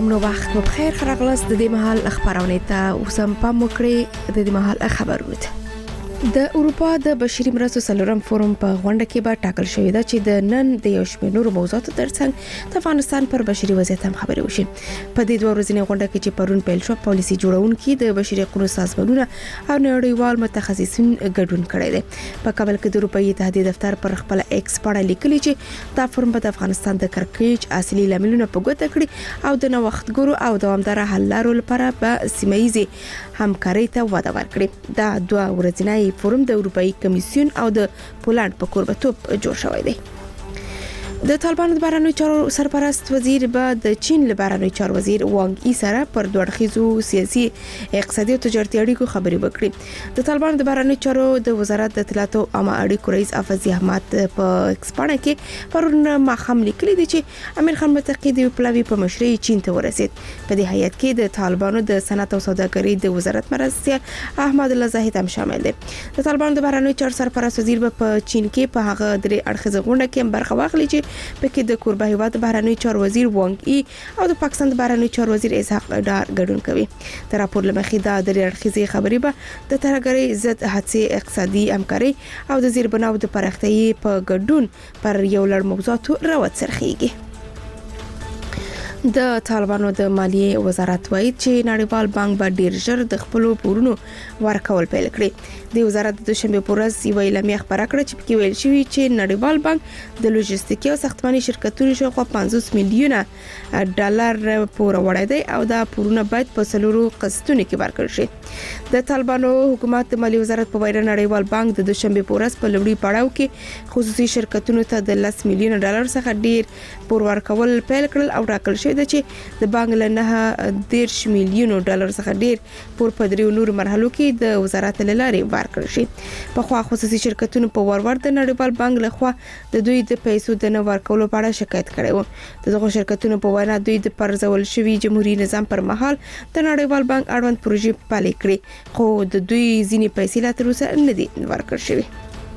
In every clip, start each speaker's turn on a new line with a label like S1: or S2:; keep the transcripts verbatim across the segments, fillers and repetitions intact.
S1: نو وخت مو بخیر خراغلاس د دې مهال خبرونه ته اوسم پام وکړي د دې مهال خبرونه د اروپا د بشري مرستو سلورم فورم په غونډه کې به ټاکل شوې ده چې د نن د یو شمېر نورو موضوعاتو ترڅنګ د افغانستان پر بشري وضعیت هم خبرې وشي. په دې دوه ورځې غونډه کې چې پرون پیل شو پالیسي جوړونکي د بشري حقوقو سازمانونه او نړیوال متخصصین ګډون کړي دي. په کابل کې د اروپאי اتحادیې دفتر پر خپل ایکس باندې لیکلي چې دا فورم په افغانستان د کړکېچ اصلي لاملونه په ګوته کړي او د نوښتګرو او دوامدار حل لارو لپاره په سیمایي همکاري ته وده ورکړي. دا دوه ورځې فورم د اروپאי کمیسیون او د پولند په کوربتوب جوړ شوی دی. د طالبانو د بهرنیو چارو سرپرست وزیر به د چین له بهرنیو چارو وزیر وانګ ای سره پر دوه اړخیزو سیاسي اقتصادي او تجارتي اړیکو خبرې وکړي. د طالبانو د بهرنیو چارو د وزارت د اطلاعات او عامه اړیکو رئیس افزي احمد په ایکسپانه کې پرون ماخام لیکلي دي چې امیر خان متقی د پلاوی په مشرۍ چین ته ورسید. په دې هیئت کې د طالبانو د صنعت او سوداګرۍ د وزارت مرستیال احمد الله زاهد هم شامل دي. د طالبانو د بهرنیو چارو سرپرست وزیر په چین کې په هغه درې اړخیزه غونډه کې برخه واخلي چې پکې د کوربه هیواد بهرنیو چارو وزیر وانګ ای او د پاکستان د بهرنیو چارو وزیر اسحاق ډار ګډون کوي. د راپور لمخې دا د اړخیزې خبرې به د ترهګرۍ ضد هڅې اقتصادي همکاري او د زیربناو د پراختیايي په ګډون پر یو لړ موضوعاتو راوت سرخیږي. د طالبانو د مالیې وزارت وایي چې نړیوال بانک به ډیر ژر د خپل پورونو ورکول پیل کړي. د وزارت د دوشنبه په ورځ یو اعلامیه خبره کړه چې پکې ویل شوی چې نړیوال بانک د لوجستیکي او ساختماني شرکتونو شاوخوا پنځوس میلیونه ډالر پور وړي دی او دا پورونه باید په سلورو قسطونو کې ورکړل شي. د طالبانو حکومت د مالیې وزارت په وینا نړیوال بانک د دوشنبه په ورځ په لوړی پړاو کې خصوصي شرکتونو ته د لس میلیونه ډالر څخه ډیر پور ورکول پیل کړل او راکړل د چې د بانک له نه دیرش میلیونو ډالر څخه ډیر پور په دریو نور مرحلو کې د وزارت له لارې ورکړل شي. په خوا خصوصي شرکتونو په ورور د نړیوال بانک له خوا د دوی د پیسو د نه ورکولو په اړه شکایت کړی و. دغه شرکتونو په وینا دوی د پرځول شوی جمهوریت نظام پر مهال د نړیوال بانک اړوند پروژې پلي کړې خو د دوی ځینې پیسې لا تر اوسه نه دي ورکړل شوی.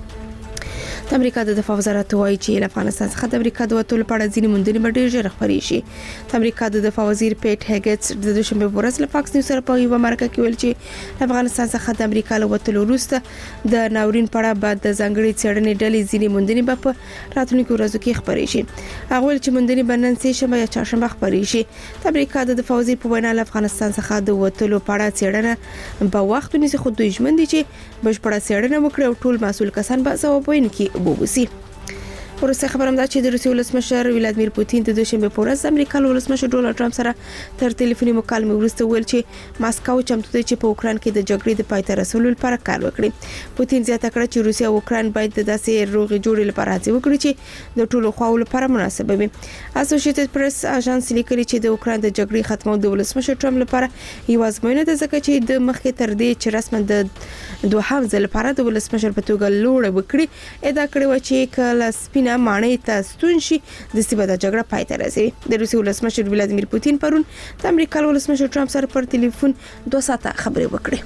S1: د امریکا د دفاع وزارت وایي چې افغانستان څخه د امریکا د وټول په اړه ځینې موندنې ډېر ژر خبرې شي. د امریکا د دفاع وزیر پیټ هیګټس د دوشنبه په ورځ له فاکس نیوز سره په یو مرکه کې ویل چې افغانستان څخه د امریکا له وټول وروسته د ناورین په اړه بعد د ځنګړي څېړنې ډلې ځینې موندنې په راتلونکو ورځو کې خبرې شي. هغه ویل چې موندنې به نن سه شنبه یا چهارشنبه خبرې شي. د امریکا د دفاع وزیر په وینا افغانستان څخه د وټول په اړه څېړنه په وخت ونیسي خو دوی ژمن دي چې بشپړه څېړنه وکړي او ټول مسؤل کسان به ځواب وویني وبوسي. ورسته خبرم ده چې د روسیې ولسمشر ولادمیر پوتین د دوشنبه په ورځ د امریکا ولسمشر ډونالد ټرمپ سره تر ټلیفوني مکالمې وروسته ویل چې ماسکو چمتو دی چې په اوکران کې د جګړې د پای ته رسولو لپاره کار وکړي. پوتین زیاته کړه چې روسیا او اوکران باید د داسې روغې جوړې لپاره هڅه وکړي چې د ټولو خواو لپاره مناسب وي. اسوسییټډ پریس اژانس لیکلي چې د اوکران د جګړې ختمول د ولسمشر ټرمپ لپاره یو ازموینه ده ځکه چې د مخکې تر دې چې رسما د دوهم ځل لپاره د ولسمشر په توګه لوړ وکړي ادعا کړې و چې کله سپینه مانې ته ستون شي د سیمه د جګړه پای ته رسي. د روسیې ولسمشر ولادمیر پوتین پرون د امریکا ولسمشر ټرمپ سره پر ټلیفون دوه ساعته خبرې وکړې.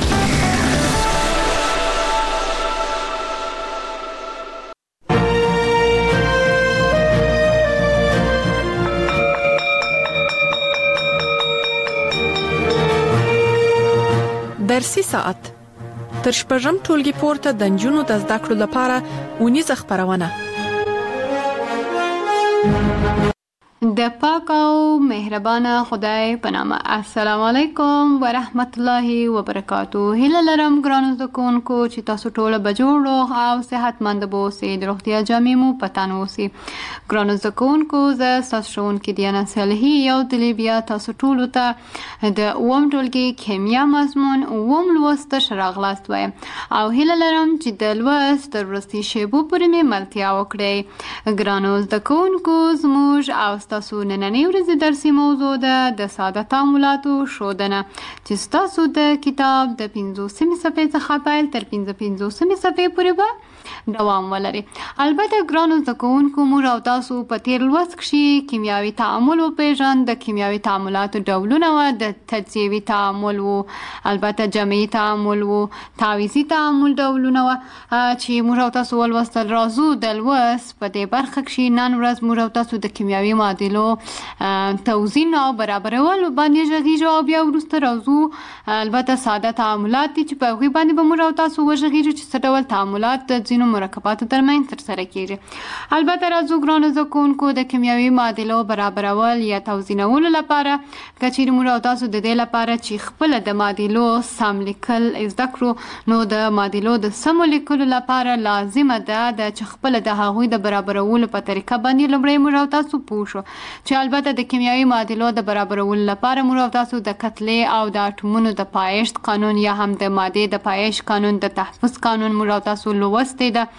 S2: درسي ساعت تر شپږم ټولګي پورته د نجونو د زده کړو لپاره ونیزه خبرونه
S3: د پاک او مهربانه خدای په نامه. السلام علیکم ورحمت الله وبرکاتو. هیله لرم ګرانو زده کوونکو چې تاسو ټول به جوړ او صحتمند اوسئ. د روغتیا جامې مو په تن اوسئ. ګرانو زده کوونکو زه ستاسو ښوونکې دیانا صالحي یو ځل بیا تاسو ټولو ته د اووم ټولګي کیمیا مضمون اووم لوست ته راغلاست وایم او هیله لرم چې د لوست تر وروستي شیبو پورې مې ملتیا وکړئ. ګرانو زده کوونکو زموږ او ستاسو نننۍ ورځې درسي موضوع ده د ساده تعاملاتو ښودنه چې ستاسو د کتاب د پنځوسمې صفحې څخه پیل تر پنځه پنځوسمې صفحې پورې به دوام ولري. البته ګرانو زده کوونکو موږ او تاسو په تیر لوست کښې کیمیاوي تعامل وپېژند. د کیمیاوي تعاملاتو ډولونه وه د تجزیوي تعامل و، البته جمعي تعامل و، تعویضي تعامل ډولونه وه چې موږ او تاسو ولوستل. راځو د لوست په دې برخه کښې نن ورځ موږ او تاسو د کیمیاوي معادلو معادلو توزین او برابرول باندې ژغیږو او بیا وروسته راځو البته ساده تعاملات دي چې په هغوی باندې به موږ او تاسو وژغیږو چې څه ډول تعاملات د ځینو مرکباتو ترمنځ ترسره کیږي. البته راځو ګرانو زده کوونکو د کیمیاوي معادلو برابرول یا توزینولو لپاره که چیرې موږ او تاسو د دې لپاره چې خپله د معادلو سم لیکل زده کړو نو د معادلو د سمو لیکلو لپاره لازمه ده د چې خپله د هغوی د برابرولو په طریقه باندې لومړی موږ او تاسو پوه شو چې البته د کیمیاوي معادلو د برابرولو لپاره موږ او تاسو د کتلې او د اټومونو د پایښت قانون یا هم د مادې د پایښت قانون د تحفظ قانون موږ او تاسو لوستی ده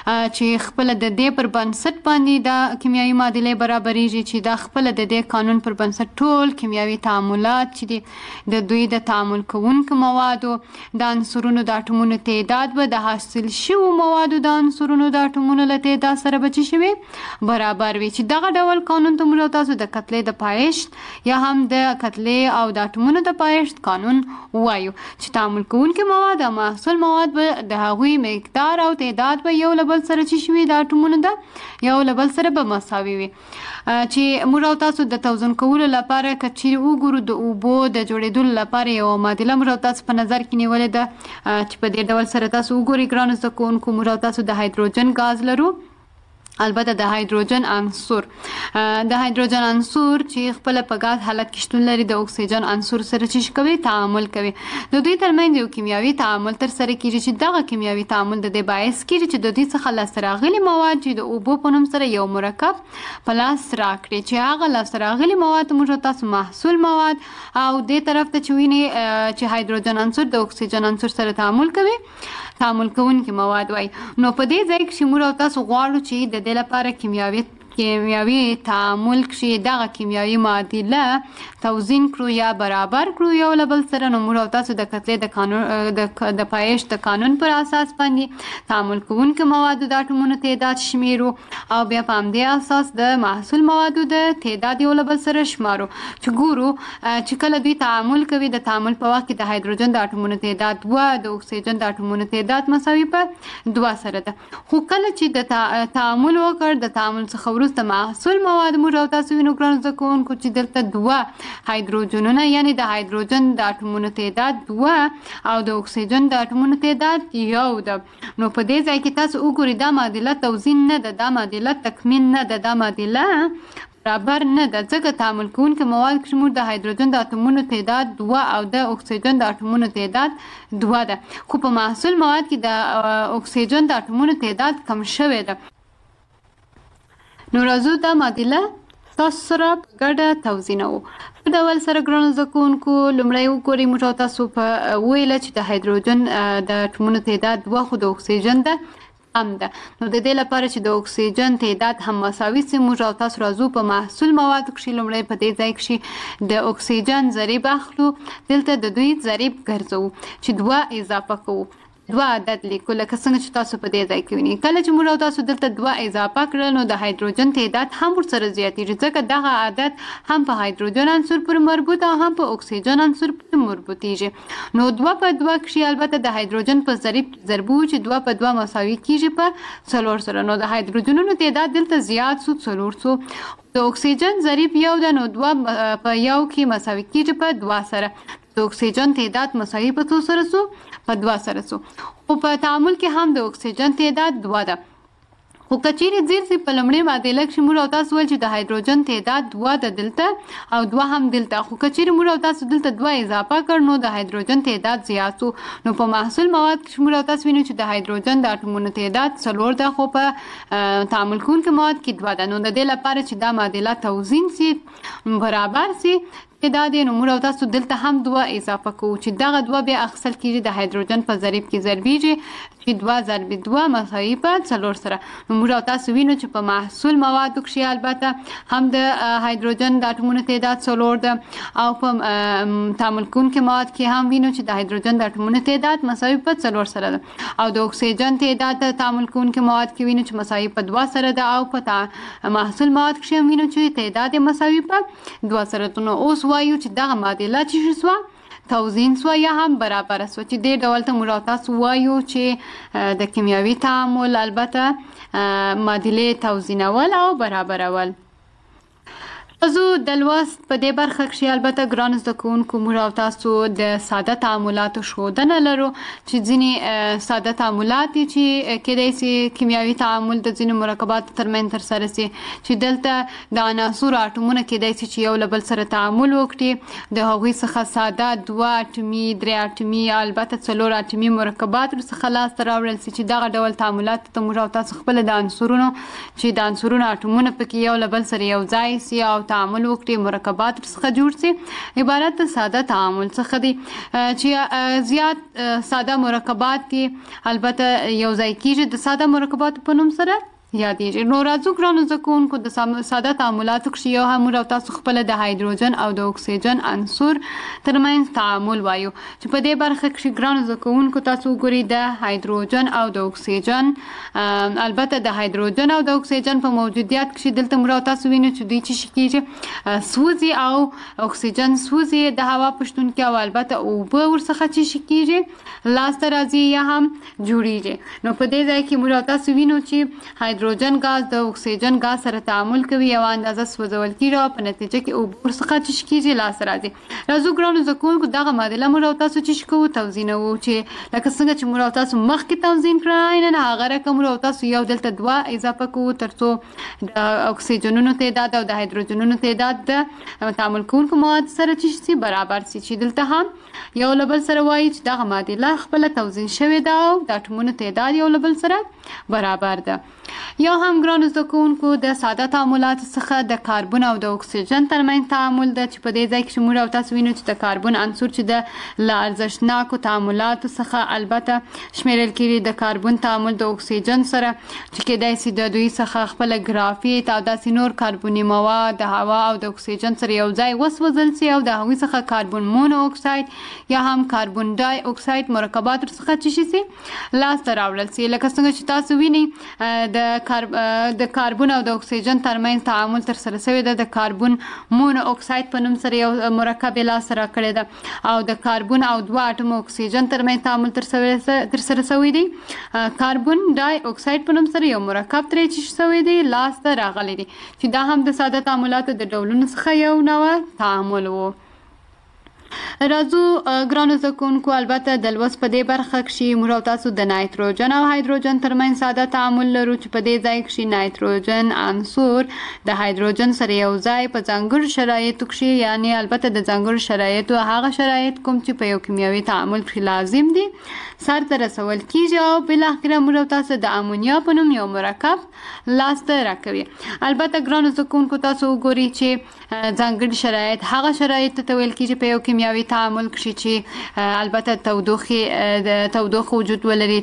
S3: چې خپله د دې پر بنسټ باندې د کیمیاوي معادلې برابریږي چې دا خپله د دې قانون پر بنسټ ټول کیمیاوي تعاملات چې دي د دوی د تعامل کوونکو موادو د عنصرونو د اټومونو تعداد به د حاصل شوو موادو د عنصرونو د اټومونو له تعداد سره به څه شوي برابر وي چې دغه ډول قانون ته موږ تاسو د کتلې د پایښت یا هم د کتلې او د اټومونو د پایښت قانون وایو چې تعامل کوونکي مواد او محصول مواد به د هغوی مقدار او تعداد به یو له بل سره څه شوي د اټومونو د یو له بل سره به مساوي وي چې موږ او تاسو د توزن کولو لپاره که چیرې وګورو د اوبو د جوړېدلو لپاره یوه معادله موږ او تاسو په نظر کې نیولې ده چې په دې ډول سره تاسو وګورئ ګرانو زده کوونکو موږ او تاسو د هایدروجن ګاز لرو البته د هایدروجن عنصر د هایدروجن عنصر چې خپل په ګاز حالت کې شتون لري د اکسیجن عنصر سره چې کوي تعامل کوي د دوی ترمنځ یو کیمیاوي تعامل تر سره کیږي چې دغه کیمیاوي تعامل د دې باعث کیږي چې د دې څخه لاسته راغلي مواد چې د اوبو په نوم سره یو مرکب په لاس راکړي چې هغه لاسته راغلي مواد موږ تاسو محصول مواد او دې طرف ته چې ویني چې هایدروجن عنصر د اکسیجن عنصر سره تعامل کوي تعامل کوونکي مواد وای نو په دې ځای کې موږ تاسو غواړو چې د دې لپاره کیمیاوي کیمیاوي تعامل کې دغه کیمیاوي معادله توزین کړو یا برابر کړو یو له بل سره نو موږ تاسو د کتلې د قانون د د پایښت د قانون پر اساس باندې تعامل کوونکي موادو د اټومونو تعداد شمیرو او بیا په همدې اساس د محصول موادو د تعداد یو له بل سره شمارو چې ګورو چې کله دوی تعامل کوي د تعامل په وخت کې د هایدروجن د اټومونو تعداد دوه د اکسیجن د اټومونو تعداد مساوي په دوه سره ده خو کله چې د تعامل وکړ د تعامل څخه وروسته محصول مواد موږ او تاسو وینو ګرانو زده کوونکو چې دلته دوه هایدروجنونه یعنی د هایدروجن د اټومونو تعداد دوه او د اکسیجن د اټومونو تعداد یو ده نو په دې ځای کې تاسو وګورئ دا معادله توزین نه ده دا معادله تکمین نه ده دا معادله برابر نه ده ځکه تعامل کوونکي مواد کې موږ د هایدروجن د اټومونو تعداد دوه او د اکسیجن د اټومونو تعداد دوه ده خو په محصول مواد کې د اکسیجن د اټومونو تعداد کم شوی ده نو راځو دا معادله تاسو سره په ګډه توزینوو په ډول سره ګرانو زده کوونکو لومړی وګورئ موږ تاسو په ویله چې د هایدروجن د اټومونو تعداد دوه خو د اکسیجن ده هم ده نو د دې لپاره چې د اکسیجن تعداد هم مساوي سي موږ تاسو راځو په محصول موادو کې لومړی په دې ځای کې د اکسیجن ضریب اخلو دلته د دوی ضریب ګرځو چې دوه اضافه کوو دوه عدد لیکو لکه څنګه چې تاسو په دې ځای کې وینئ کله چې موږ تاسو دلته دوه اضافه کړل نو د هایدروجن تعداد هم ورسره زیاتېږي ځکه دغه عدد هم په هایدروجن عنصر پورې مربوط او هم په اکسیجن عنصر پورې مربوطېږي نو دوه په دوه کې البته د هایدروجن په ضریب ضربو چې دوه په دوه مساوي کیږي په څلور سره نو د هایدروجنونو تعداد دلته زیات سو څلور سو د اکسیجن ضریب یو ده نو دوه په یو کې مساوي کیږي په دوه سره د اکسیجن تعداد مساوي په څو سره سو په دوه سره سو خو په تعامل کې هم د اکسیجن تعداد دوه ده خو کچیرې زیر سي په لومړۍ معادله کې موږ او تاسو ول چې د هایدروجن تعداد دوه د دلته او دوه هم دلته خو کچیرې موږ او تاسو دلته دوه اضافه کړ نو د هایدروجن تعداد زیات سو نو په محصول مواد کې موږ او تاسو وینو چې د هایدروجن د اټومونو تعداد څلور ده خو په تعامل کوونکي مواد کې دوه ده نو د دې لپاره چې دا معادله توزین سي برابر سي تعداد نو موږ تاسو دلته هم دوه اضافه کوو چې دغه دوه بیا اخیستل کیږي د هایدروجن په ضریب کې ضربیږي چې دوه ضرب دوه مساوي په څلور سره نو موږ تاسو وینو چې په محصول موادو کې البته هم د هایدروجن د اټومونو تعداد څلور ده او په تعامل کوونکي مواد کې هم وینو چې د هایدروجن د اټومونو تعداد مساوي په څلور سره ده او د اکسیجن تعداد د تعامل کوونکي مواد کې وینو چې مساوي په دوه سره ده او په محصول مواد کې هم وینو چې تعداد مساوي په دوه سره ده نو اوس وایو چې دغه معادله چې شوه توزین سو یا هم برابر سو چې دې ډول ته موږ تاسو وایو چې د کیمیاوي تعامل البته معادله توزینول او برابرول زه د لوست په دې برخه کې البته ګران زده کوونکو موږ او تاسو د ساده تعاملاتو ښودنه لرو چې ځینې ساده تعاملات چې کېدای شي کیمیاوي تعامل د ځینو مرکباتو ترمنځ ترسره شي چې دلته د عناصرو اټومونه کېدای شي چې یو له بل سره تعامل وکړي د هغوی څخه ساده دوه اټومي درې اټومي البته څلور اټومي مرکبات ورڅخه لاسته راوړل شي چې دغه ډول تعاملات ته موږ او تاسو خپل د عنصرونو چې د عنصرونو اټومونه پکې یو له بل سره یو ځای شي او تعامل وکړي مرکبات څخه جوړ شي عبارت د ساده تعامل څخه دي چې زیات ساده مرکبات دي البته یو ځای کېږي د ساده مرکباتو په نوم سره یادېږي. نو راځو ګرانو زده کوونکو د ساده تعاملاتو کې یو هم موږ او تاسو خپل د هایدروجن او د اکسیجن عنصر ترمنځ تعامل وایو چې په دې برخه کې ګرانو زده کوونکو تاسو وګورئ د هایدروجن او د اکسیجن البته د هایدروجن او د اکسیجن په موجودیت کې دلته موږ او تاسو وینو چې دوی چې کېږي سوزي او اکسیجن سوزي د هوا په شتون کې او البته اوبه ورڅخه چې کېږي لاسته راځي یا هم جوړیږي. نو په دې ځای کې موږ او تاسو وینو چې هایدروجن غاز د اکسیجن غاز سره تعامل کوي او اندازه سوځول کیږي او په نتیجه کې اوبه ورڅخه چې کېږي لاسته راځي. راځو ګرانو زده کوونکو دغه معادله موږ او تاسو چې کوو توزینوو چې لکه څنګه چې موږ او تاسو مخکې توزین کړی نه هغه رقم موږ او تاسو یو دلته دوه اضافه کوو تر څو د اکسیجنونو تعداد او د هایدروجنونو تعداد د تعامل کوونکو مواد سره چې برابر شي چې دلته هم یو له بل سره وایي چې دغه معادله خپله توزین شوې ده او د اټومونو تعداد یو له بل سره برابر ده. یا هم ګرانو زده کوونکو د ساده تعاملاتو څخه د کاربن او د اکسیجن ترمنځ تعامل ده چې په دې ځای کې موږ او تاسو وینو چې د کاربن عنصر چې د له ارزښتناکو تعاملاتو څخه البته شمیرل کېږي د کاربن تعامل د اکسیجن سره چې کېدای شي د دوی څخه خپله ګرافیت او داسې نور کاربني مواد د هوا او د اکسیجن سره یو ځای وسوځل شي او د هغوی څخه کاربن مونو اکساید یا هم کاربن ډای اکساید مرکبات ورڅخه چې شي لاسته راوړل شي. لکه څنګه چې تاسو وینئ د د کاربن او د اکسیجن ترمنځ تعامل تر سره شوی ده د کاربن مونو اکساید په نوم سره یو مرکب یې لاسته راکړی ده او د کاربن او دوه اټوم اکسیجن ترمنځ تعامل تر سره شوی دی کاربن ډای اکساید په نوم سره یو مرکب ترې چې شوی دی لاسته راغلی دی چې دا هم د ساده تعاملاتو د ډولونو څخه یو نوع تعامل و. راځو ګرانو زده کوونکو البته د لوست په دې برخه کې موږ او تاسو د نایتروجن او هایدروجن ترمنځ ساده تعامل لرو چې په دې ځای کې نایتروجن عنصر د هایدروجن سره یو ځای په ځانګړو شرایطو کې یعنی البته د ځانګړو شرایطو هغه شرایط کوم چې په یو کیمیاوي تعامل کې لازم دي سر ته رسول کیږي او بالاخره موږ او تاسو د امونیا په نوم یو مرکب لاسته راکوي. البته ګرانو زده کوونکو تاسو وګورئ چې ځانګړي شرایط هغه شرایط ته ویل کیږي په یو کیمیاوي تعامل کې چې البته تودوخه د تودوخه وجود ولري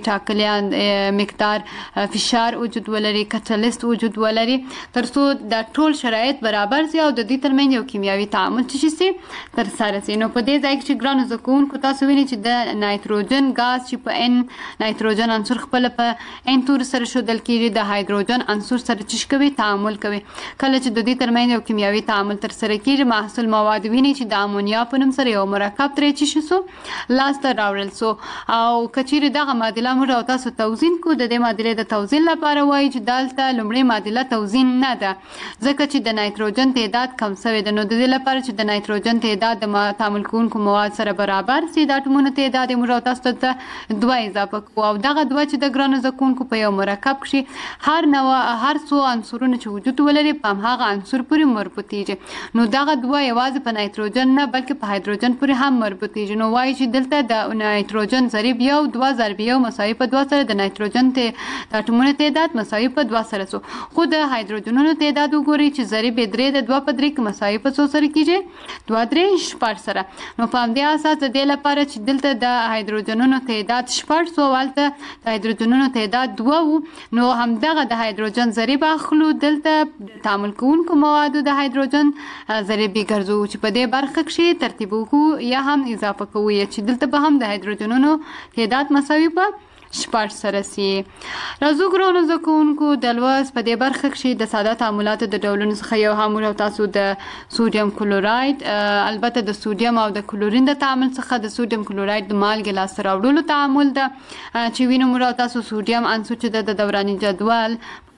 S3: ټاکلي مقدار فشار وجود ولري کټالیست وجود ولري تر څو د ټول شرایط برابر شي او د دې ترمنځ یو کیمیاوي تعامل چې شي تر سره شي. نو په دې ځای کې ګرانو زده کوونکو تاسو وینئ چې د نایتروجن غاز چې په ان نایتروجن عنصر خپل په ان تور سره شودل کېږي د هایدروجن عنصر سره چې کوي تعامل کوي کله چې د دې ترمنځ یو کیمیاوي تعامل تر سره کېږي محصول مواد ویني چې د امونیا په نوم سره یو مرکب ترې چې شو لاسته راوړل سو او کچېرې دغه معادله موږ او تاسو توزین کو د دې معادلې د توزین لپاره وایي چې دلته لومړۍ معادله توزین نه ده ځکه چې د نایتروجن تعداد کم شوی ده. نو د دې لپاره چې د نایتروجن تعداد د تعامل کوونکو مواد سره برابر شي د اټومونو تعداد موږ او تاسو ته دوه اضافه کوو او دغه دوه چې د ګرانو زده کوونکو په یو مرکب کې هر نوع هر څو عنصرونه چې وجود ولري په هماغه عنصر پورې مربوطیږي. نو دغه دوه یوازې په نایتروجن نه بلکې په هایدروجن پورې هم مربوطیږي. نو وایي چې دلته د نایتروجن ضریب یو دوه ضرب یو مساوي په دوه سره د نایتروجن د اټومونو تعداد مساوي په دوه سره سو خو د هایدروجنونو تعداد وګورئ چې ضریب درې د دوه په درې کې مساوي په څو سره کېږي دوه درې شپږ سره. نو په همدې اساس د دې لپاره چې دلته د هایدروجنونو تعداد شپږ سو والته د هایدروجنونو تعداد دوه وو نو همدغه د هایدروجن ضریب اخلو دلته تعامل کوونکو موادو د هایدروجن ضریب ګرځو چې په دې برخه کې ترتیب وکړو یا هم اضافه کوو چې دلته به هم د هایدروجنونو تعداد مساوي په شپږ سره سي. راځو ګرانو زده کوونکو د لوست په دې برخه کې د ساده تعاملاتو د ډولونو څخه یو هم موږ تاسو د سوډیم کلوراید البته د سوډیم او د کلورین د تعامل څخه د سوډیم کلوراید د مالګې لاسته راوړلو تعامل ده چې وینو موږ تاسو سوډیم عنصر چې د دوراني جدول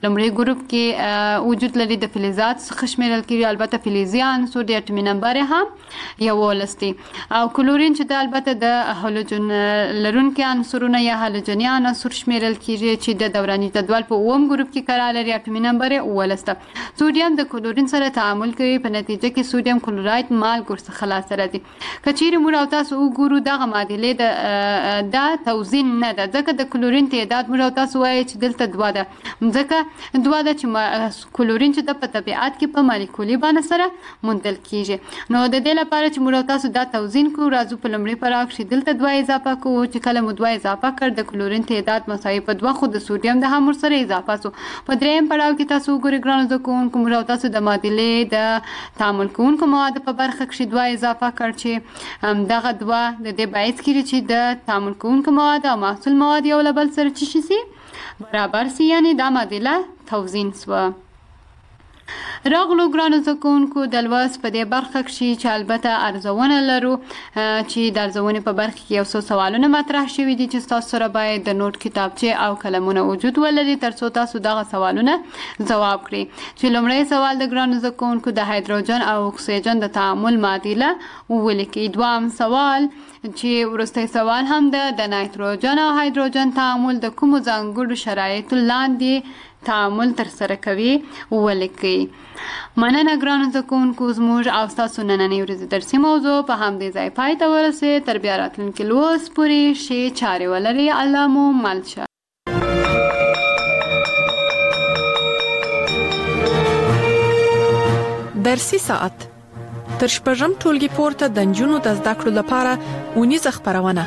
S3: لومړی ګروپ کې وجود لري د فلزات څخه شمیرل کیږي. البته فلزي عنصر د اټومي نمبر هم یوولس دی او کلورین چې د البته د هالوجن لرونکي عنصرونه یا هالوجني عنصر شمیرل کیږي چې د دوراني جدول په اووم ګروپ کې قرار لري. اټومي نمبر اوولس ده. سوډیم د کلورین سره تعامل کوي، په نتیجه کې سوډیم کلوراید مالګو څخه خلاص راځي. کچېرې موږ او تاسو وګورو دغه معادلې د د توزین نه ده، ځکه د کلورین تعداد موږ او تاسو وایي چې دلته دوه ده، ځکه دوه ده چې کلورین چې د په طبیعت کې په مالیکولي بڼه سره موندل کیږي. نو د دې لپاره چې موږ او تاسو دا توزین کوو، راځو په لومړي پړاو کې دلته دوه اضافه کوو. چې کله مو دوه اضافه کړ د کلورین تعداد مساوي په دوه، خو د سوډیم د هم سره اضافه سو. په دریم پړاو کې تاسو وګورئ ګرانو زده کوونکو، موږ او تاسو د معادلې د تعامل کوونکو موادو په برخه کې دوه اضافه کړ چې دغه دوه د دې باعث کیږي چې د تعامل کوونکو مواد او محصول مواد یو له بل سره چی شي برابر سي، یعنی دا معادله توزین سوه. راغلو ګرانو زده کوونکو د لوست په دې برخه کې چې البته ارزونه لرو چې د ارزونې په برخه کې یو څو سوالونه مطرح شوي دي چې تاسو سره باید د نوٹ کتابچه او قلمونه وجود ولري ترڅو تاسو دغه سوالونه ځواب کړئ. چې لومړی سوال د ګرانو زده کوونکو د هایدروجن او اکسیجن د تعامل معادله ولیکئ. دویم سوال چې وروستی سوال هم د د نایتروجن او هایدروجن تعامل د کومو ځانګړو شرایطو لاندې تعامل تر سره کوي ولیکئ. مننه ګرانو زده کوونکو، زموږ او ستاسو نننۍ ورځې درسي موضوع په همدې ځای پای ته ورسېد. تر بیا راتلونکي لوست پورې ښې چارې ولرئ. الله مو مل شه.
S2: درسي ساعت تر شپږم ټولګي پورته د نجونو د زده کړو لپاره اونیزه خپرونه.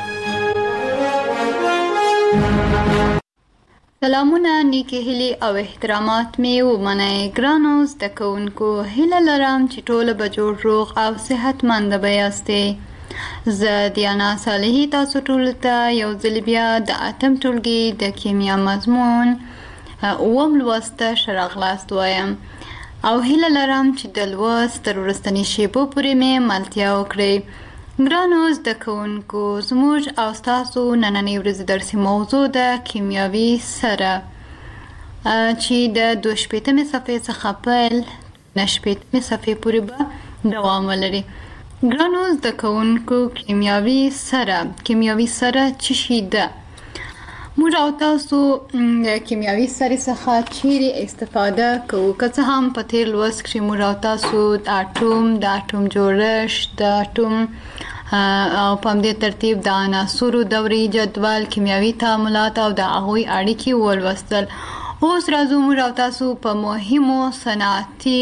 S3: سلامونه، نیکی هیلې او احترامات مې ومنئ. ګرانو زده کوونکو، هیله لرم چې ټوله به جوړ روغ او صحتمند به یاستئ. زه دیانا صالحي تاسو ټولو ته یو ځل بیا د اتم ټولګي د کیمیا مضمون اووم لوست ته ښه راغلاست وایم او هیله لرم چې د لوست تر وروستنۍ شیبو پورې مې ملتیا وکړئ. ګرانو زده کوونکو، زموږ او ستاسو نننۍ ورځې درسي موضوع د کیمیاوي سره چې د دوه شپېتمې صفحې څخه پیل نه شپېتمې صفحې پورې به دوام ولري. ګرانو زده کوونکو، کیمیاوي سره کیمیاوي سره څه شی ده؟ موږ او تاسو د کیمیاوي سرې څخه چیرې استفاده کوو؟ که څه هم په تیر لوست کې موږ او تاسو د اټوم د اټوم جوړښت د اټوم او په همدې ترتیب د عناصرو دوري جدول، کیمیاوي تعاملات او د هغوی اړیکې ولوستل. اوس راځو موږ او تاسو په مهمو صنعتي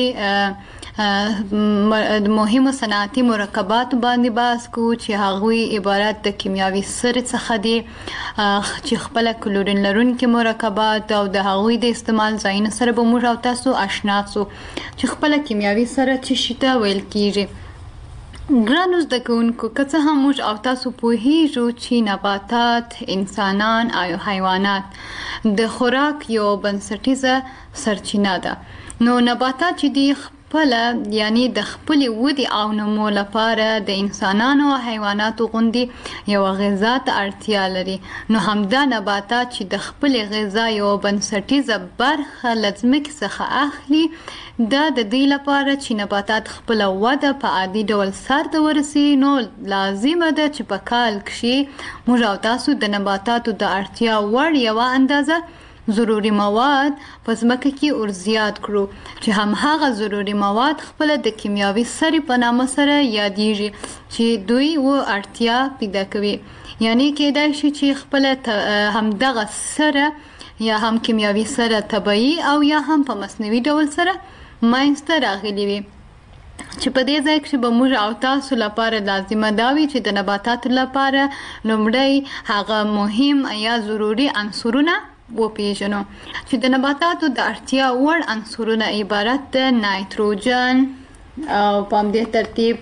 S3: د مهمو صنعتي مرکباتو باندې بحث کوو چې هغوی عبارت د کیمیاوي سرې څخه دي چې خپله کلورین لرونکي مرکبات او د هغوی د استعمال ځایونو سره به موږ او تاسو آشنا سو چې خپله کیمیاوي سره څه شي ته ویل کیږي. ګرانو زده کوونکو، که څه هم موږ او تاسو پوهیږو چې نباتات، انسانان او حیوانات د خوراک یو بنسټیزه سرچینه ده، نو نباتات چې دي خپله یعنی د خپلې ودې او نمو لپاره د انسانانو او حیواناتو غوندې یوه غذا ته اړتیا لري. نو همدا نباتات چې د خپلې غذا یوه بنسټیزه برخه له ځمکې څخه اخلي، دا د دې لپاره چې نباتات خپله وده په عادي ډول سر ته ورسي، نو لازمه ده چې په کال کښې موږ او تاسو د نباتاتو د اړتیا وړ یوه اندازه ضروري مواد په ځمکه کې ورزیات کړو چې همهغه ضروري مواد خپله د کیمیاوي سرې په نامه سره یادیږي چې دوی و اړتیا پیدا کوي. یعنی کېدای شي چې خپله همدغه سره یا هم کیمیاوي سره طبیعي او یا هم په مصنوعي ډول سره منځته راغلي وي. چې په دې ځای کې به موږ او تاسو لپاره لازمه دا وي چې د نباتاتو لپاره لومړی هغه مهم یا ضروري عنصرونه وپیژنو چې د نباتاتو د اړتیا وړ عنصرونه عبارت د نایتروجن، او په همدې ترتیب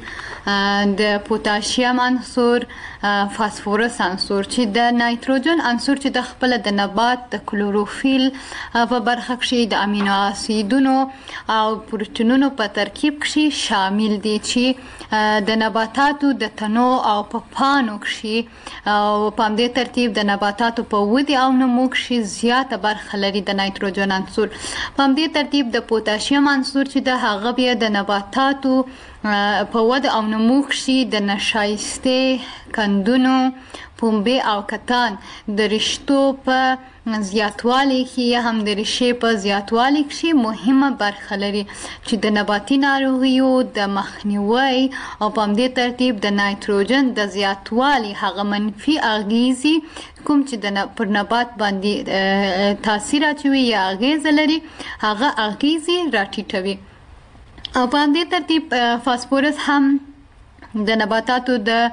S3: د پوتاشیم عنصر، فاسفورس عنصر چې د نایتروجن عنصر چې د خپل د نبات د کلوروفیل په برخه کې د امینو اسیدونو او پروتینونو په ترکیب کې شامل دي چې د نباتاتو د تنو او په پانو کې او په همدې ترتیب د نباتاتو په ودې او نمو کې زیاته برخه لري د نایتروجن عنصر. په همدې ترتیب د پوتاشیم عنصر چې د هغه بیا د نباتاتو په وده او نمو کې د نشایسته کندونو، پنبه او کتان د رشتو په زیاتوالي کې هم د ریشې په زیاتوالي کې مهمه برخه لري چې د نباتي ناروغیو د مخنیوي او په همدې ترتیب د نایتروجن د زیاتوالي هغه منفي اغیزې کوم چې د پر نبات باندې تاثیر اچوي یا اغیز لري هغه اغیزې راټیټوي. او په همدې ترتیب فاسفورس هم د نباتاتو د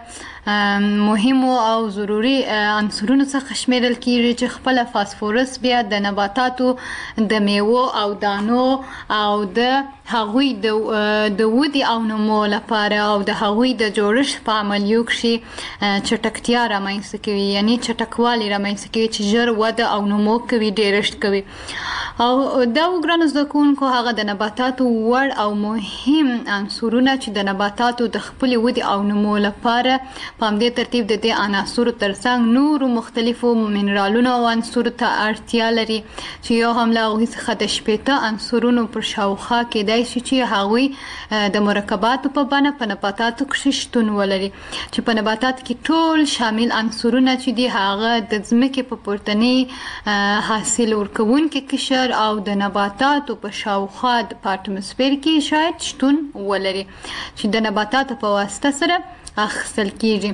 S3: مهمو او ضروري عنصرونو څخه شمیرل کیږي چې خپل فاسفورس بیا د نباتاتو د میوو او دانو او د هغوی د د ودې او نمو لپاره او د هغوی د جوړښت په عملیو کې چټکتیا رامنځته کوي، یعنی چټکوالی رامنځته کوي چې ژر وده او نمو کوي، ډیرښت کوي. او دا وګرانو زده کوونکو هغه د نباتاتو وړ او مهم عنصرونه چې د نباتاتو د خپل ودې او نمو لپاره په همدې ترتیب د دې عناصرو ترڅنګ نورو مختلفو منرالونو او عنصرو ته اړتیا لري چې یو هم له هغوی څخه د شپېته عنصرونو پر شاوخوا کیدای شي چې هغوی د مرکباتو په بڼه په نباتاتو کې شتون ولري چې په نباتاتو کې ټول شامل عنصرونه چې دي هغه د ځمکې په پورتني حاصل ورکوونکي قشر او د نباتاتو په شاوخوا په اټموسفیر کې شاید شتون ولري چې د نباتاتو په واسطه سره اخیستل کیږي.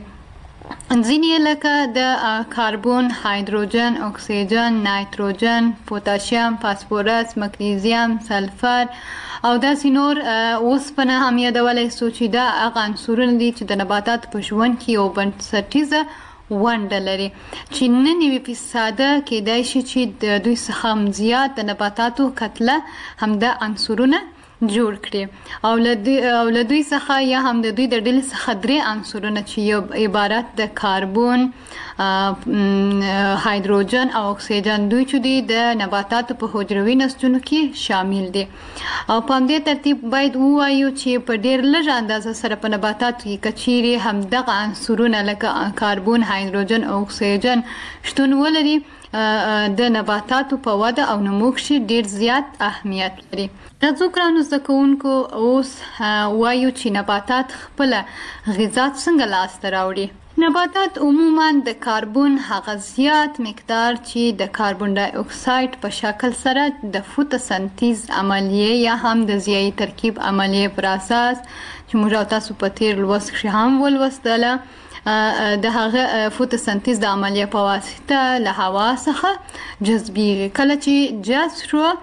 S3: ځینې لکه د کاربن، هایدروجن، اکسیجن، نایتروجن، پوتاشیم، فاسفورس، مګنیزیم، سلفر او داسې نور اوسپنه هم یادولی سو چې دا هغه عنصرونه دي چې د نباتاتو په ژوند کې یو بنسټیزه ونډه لري چې نه نوي فیصده کیدای شي چې د دوی څخه هم زیات د نباتاتو کتله همدا عنصرونه جوړ کړي او له دوی څخه یا هم د دوی د ډلې څخه درې عنصرونه چې یو عبارت د کاربن، هایدروجن او اکسیجن دوی چې دي د نباتاتو په حجروي نسجونو کې شامل دي. او په همدې ترتیب باید ووایو چې په ډېر لږ اندازه سره په نباتاتو کې که چیرې همدغه عنصرونه لکه کاربن، هایدروجن او اکسیجن شتون ولري د نباتاتو په وده او نمو کې ډېر زیات اهمیت لري. راځو ګرانو زده کوونکو اوس وایو چې نباتات خپله غذا څنګه لاسته راوړي. نباتات عموما د کاربن هغه زیات مقدار چې د کاربن ډای اکساید په شکل سره د فوتوسنتیز عملیه یا هم د ضیایي ترکیب عملیه پر اساس چې موږ تاسو په تیر لوست کې هم ولوستله د هغه فوتوسنتیز د عملیه په واسطه له هوا څخه جذبیږي. کله چې جذب شو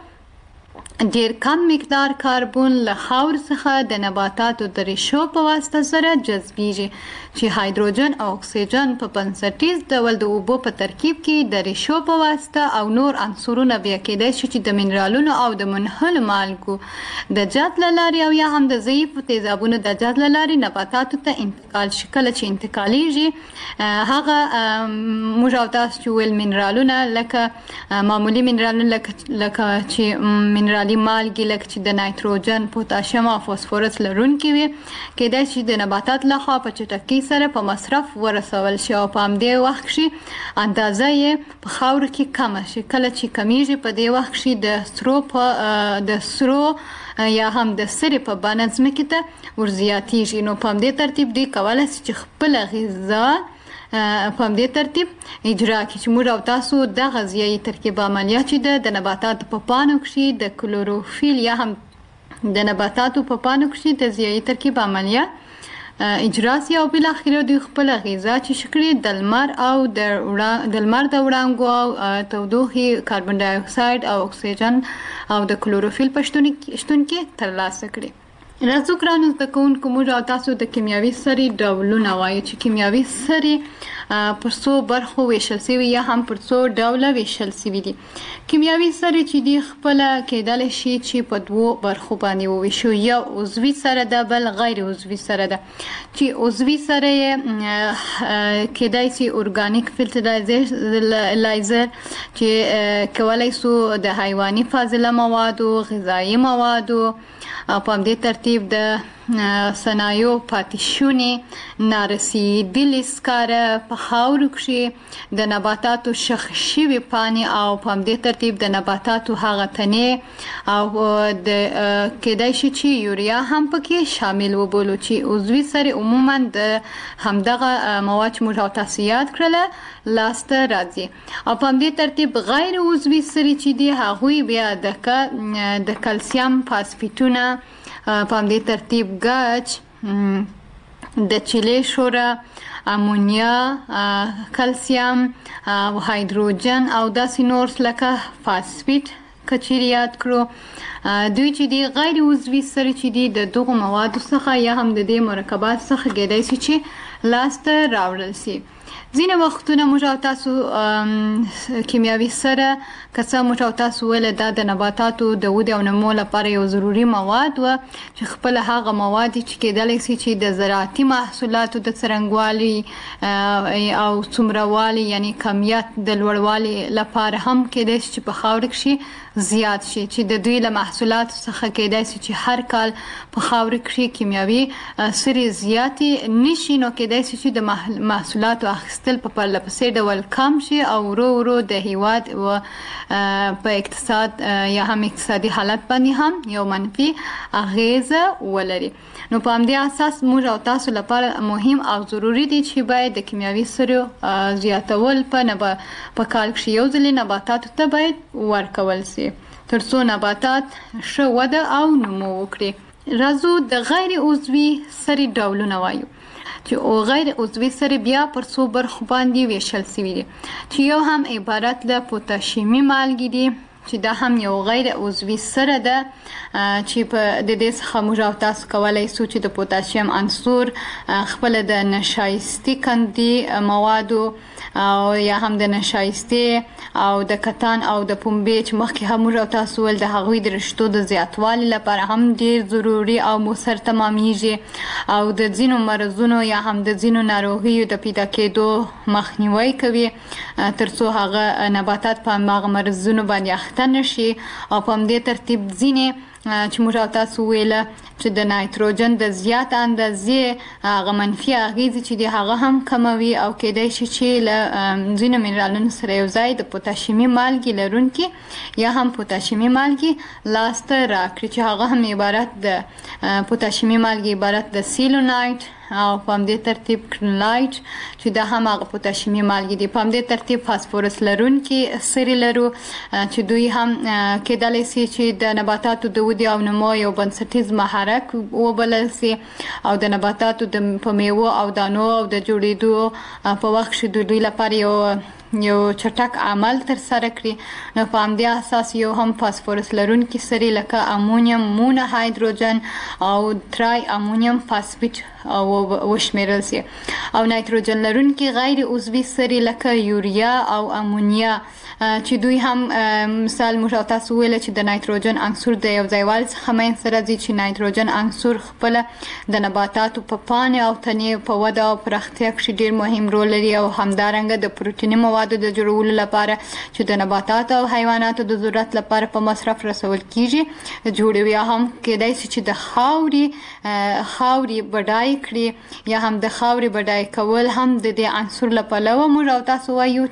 S3: ډیر کم مقدار کاربن له خاور څخه د نباتاتو د ریشو په واسطه سره جذبیږي چې هایدروجن او اکسیجن په بنسټیز ډول د اوبو په ترکیب کې د ریشو په واسطه او نور عنصرونه بیا کېدای شي چې د منرالونو او د منحلو مالګو د جذب له لارې او یا هم د ضعیفو تیزابونو د جذب له لارې نباتاتو ته انتقال شي. کله چې انتقالیږي هغه موږ او تاسو چې ویل منرالونه لکه معمولي منرالونه لکه چې منرالي مالګې لکه چې د نایتروجن، پوتاشیم او فاسفورس لرونکي وي کېدای شي د نباتات لخوا په چټکۍ سره په مصرف ورسول شي او په همدې وخت کې اندازه یې په خاورو کې کمه شي. کله چې کمیږي په دې وخت کې د سرو په د سرو یا هم د سرې په بڼه ځمکې ته ورزیاتیږي. نو په همدې ترتیب دوی کولی شي چې خپله غذا په همدې ترتیب اجرا کړي چې موږ او تاسو دغه ضیایي ترکیب عملیه چې ده د نباتاتو په پاڼو کې د کلوروفیل یا هم د نباتاتو په پاڼو کې د ضیایي ترکیب عملیه اجرا سي او بالاخره دوی خپل غذا چې شکړي د لمر او د د لمر د وړانګو او تودوخې، کاربن ډای اکساید او اکسیجن او د کلوروفیل په شتون کې ترلاسه کړي. راځو ګرانو زده کوونکو موږ او تاسو د کیمیاوي سرې ډولونه وایو چې کیمیاوي سرې پر څو برخو ویشل شوي یا هم پر څو ډوله ویشل شوي دي. کیمیاوي سرې چې دي خپله کیدلی شي چې په دوو برخو باندې وویشو، یو عضوي سره ده بل غیر عضوي سره ده. چې عضوي سره یې کیدای شي ارګانیک فرټیلایزر چې کولی شو د حیواني فاضله موادو، غذایي موادو او په همدې ترتیب د صنایعو پاتې شونې، نارسیدلي سکاره په خاورو کښې د نباتاتو شخ شوي پاڼې او په همدې ترتیب د نباتاتو هغه تنې او د کیدای شي چې یوریا هم پکې شامل وبولو چې عضوي سرې عموما د همدغه مواد چې موږ او تاسو یاد کړله لاسته راځي. او په همدې ترتیب غیر عضوي سرې چې دي هغوی بیا د د کلسیم فاسفیټونه، په همدې ترتیب ګچ، د چیلې شوره، امونیا، کلسیم او هایدروجن او داسې نور لکه فاسفیټ که چیرې یاد کړو. دوی چې دي غیر عضوي سرې چې دي د دغو موادو څخه یا هم د دې مرکبات څخه کیدای شي چې لاسته راوړل شي. ځینې وختونه موږ او تاسو کیمیاوي سره که څه موږ او تاسو ویله دا د نباتاتو د ودې او نمو لپاره یو ضروري مواد وه چې خپله هغه مواد چې کیدلی شي چې د زراعتي محصولاتو د څرنګوالي او څومروالي یعنی کمیت د لوړوالي لپاره هم کیدای شي چې په خاوره کښې زیات شي، چې د دوی له محصولاتو څخه کیدای شي چې هر کال په خاوره کښې کیمیاوي سرې زیاتې نشي، نو کیدای شي چې د محصولاتو اخیستل په پرله پسې ډول کم شي او ورو ورو د هیواد و په اقتصاد یا هم اقتصادي حالت باندې هم یو منفي اغیزه ولري. نو په همدې اساس موږ او تاسو لپاره مهم او ضروري دي چې باید د کیمیاوي سرو زیاتول په په کال کښې یو ځلې نباتاتو ته باید ورکول شي تر څو نباتات ښه وده او نمو وکړي. راځو د غیر عضوي سرې ډولونه وایو چې غیر عضوي سرې بیا پر څو برخو باندې ویشل شوي دي چې یو هم عبارت له پوتاشیمي مالګې دي چې دا هم یو غیر عضوي سره ده چې په د دې څخه موږ او تاسو کولی شو چې د پوتاشیم عنصر خپله د نشایستي کندي موادو او یا هم د نشایستې او د کتان او د پنبې چې مخکې هم موږ او تاسو ویل د هغوی د رشتو د زیاتوالي لپاره هم ډیر ضروري او مؤثر تمامیږي او د ځینو مرضونو یا هم د ځینو ناروغیو د پیدا کېدو مخنیوی کوي تر څو هغه نباتات په هماغه مرضونو باندې اخته نشي. او په همدې ترتیب ځینې چې موږ او تاسو ویله چې د نایتروجن د زیات اندازې هغه منفي اغیزې چې دي هغه هم کموي او کیدای شي چې له ځینو منرالونو سره یو ځای د پوتاشیمي مالګې لرونکي یا هم پوتاشیمي مالګې لاسته راکړي چې هغه هم عبارت د پوتاشیمي مالګې عبارت د سیلونایت او په همدې ترتیب کرنلایت چې دا هم هغه پوتاشیمي مالګې دي. په همدې ترتیب فاسفورس لرونکي سرې لرو چې دوی هم کیدلی شي چې د نباتاتو د ودې او نمو یو بنسټیز محرک وبلل شي او د نباتاتو د په میوو او دانو او د جوړېدو په وخت کښې د دوی لپاره یو یو چټک عمل تر سره کړي. نو په همدې اساس یو هم فاسفورس لرونکي سرې لکه امونیم مونه هایدروجن او ترای امونیم فاسفیټ وشمیرل شي او نایتروجن لرونکي غیر عضوي سرې لکه یوریا او امونیا چې دوی هم مثال موږ او تاسو ویله چې د نایتروجن عنصر د یو ځایوالي څخه منځته راځي چې نایتروجن عنصر خپله د نباتاتو په پاڼې او تنې په وده او پراختیا کښې ډېر مهم رول لري او همدارنګه د پروټیني موادو د جوړولو لپاره چې د نباتاتو او حیواناتو د ضرورت لپاره په مصرف رسول کیږي جوړوي. یا هم کیدای شي چې د خاورې خاورې بډای کړي یا هم د خاورې بډای کول هم د دې عنصر له پلوه موږ او تاسو وایو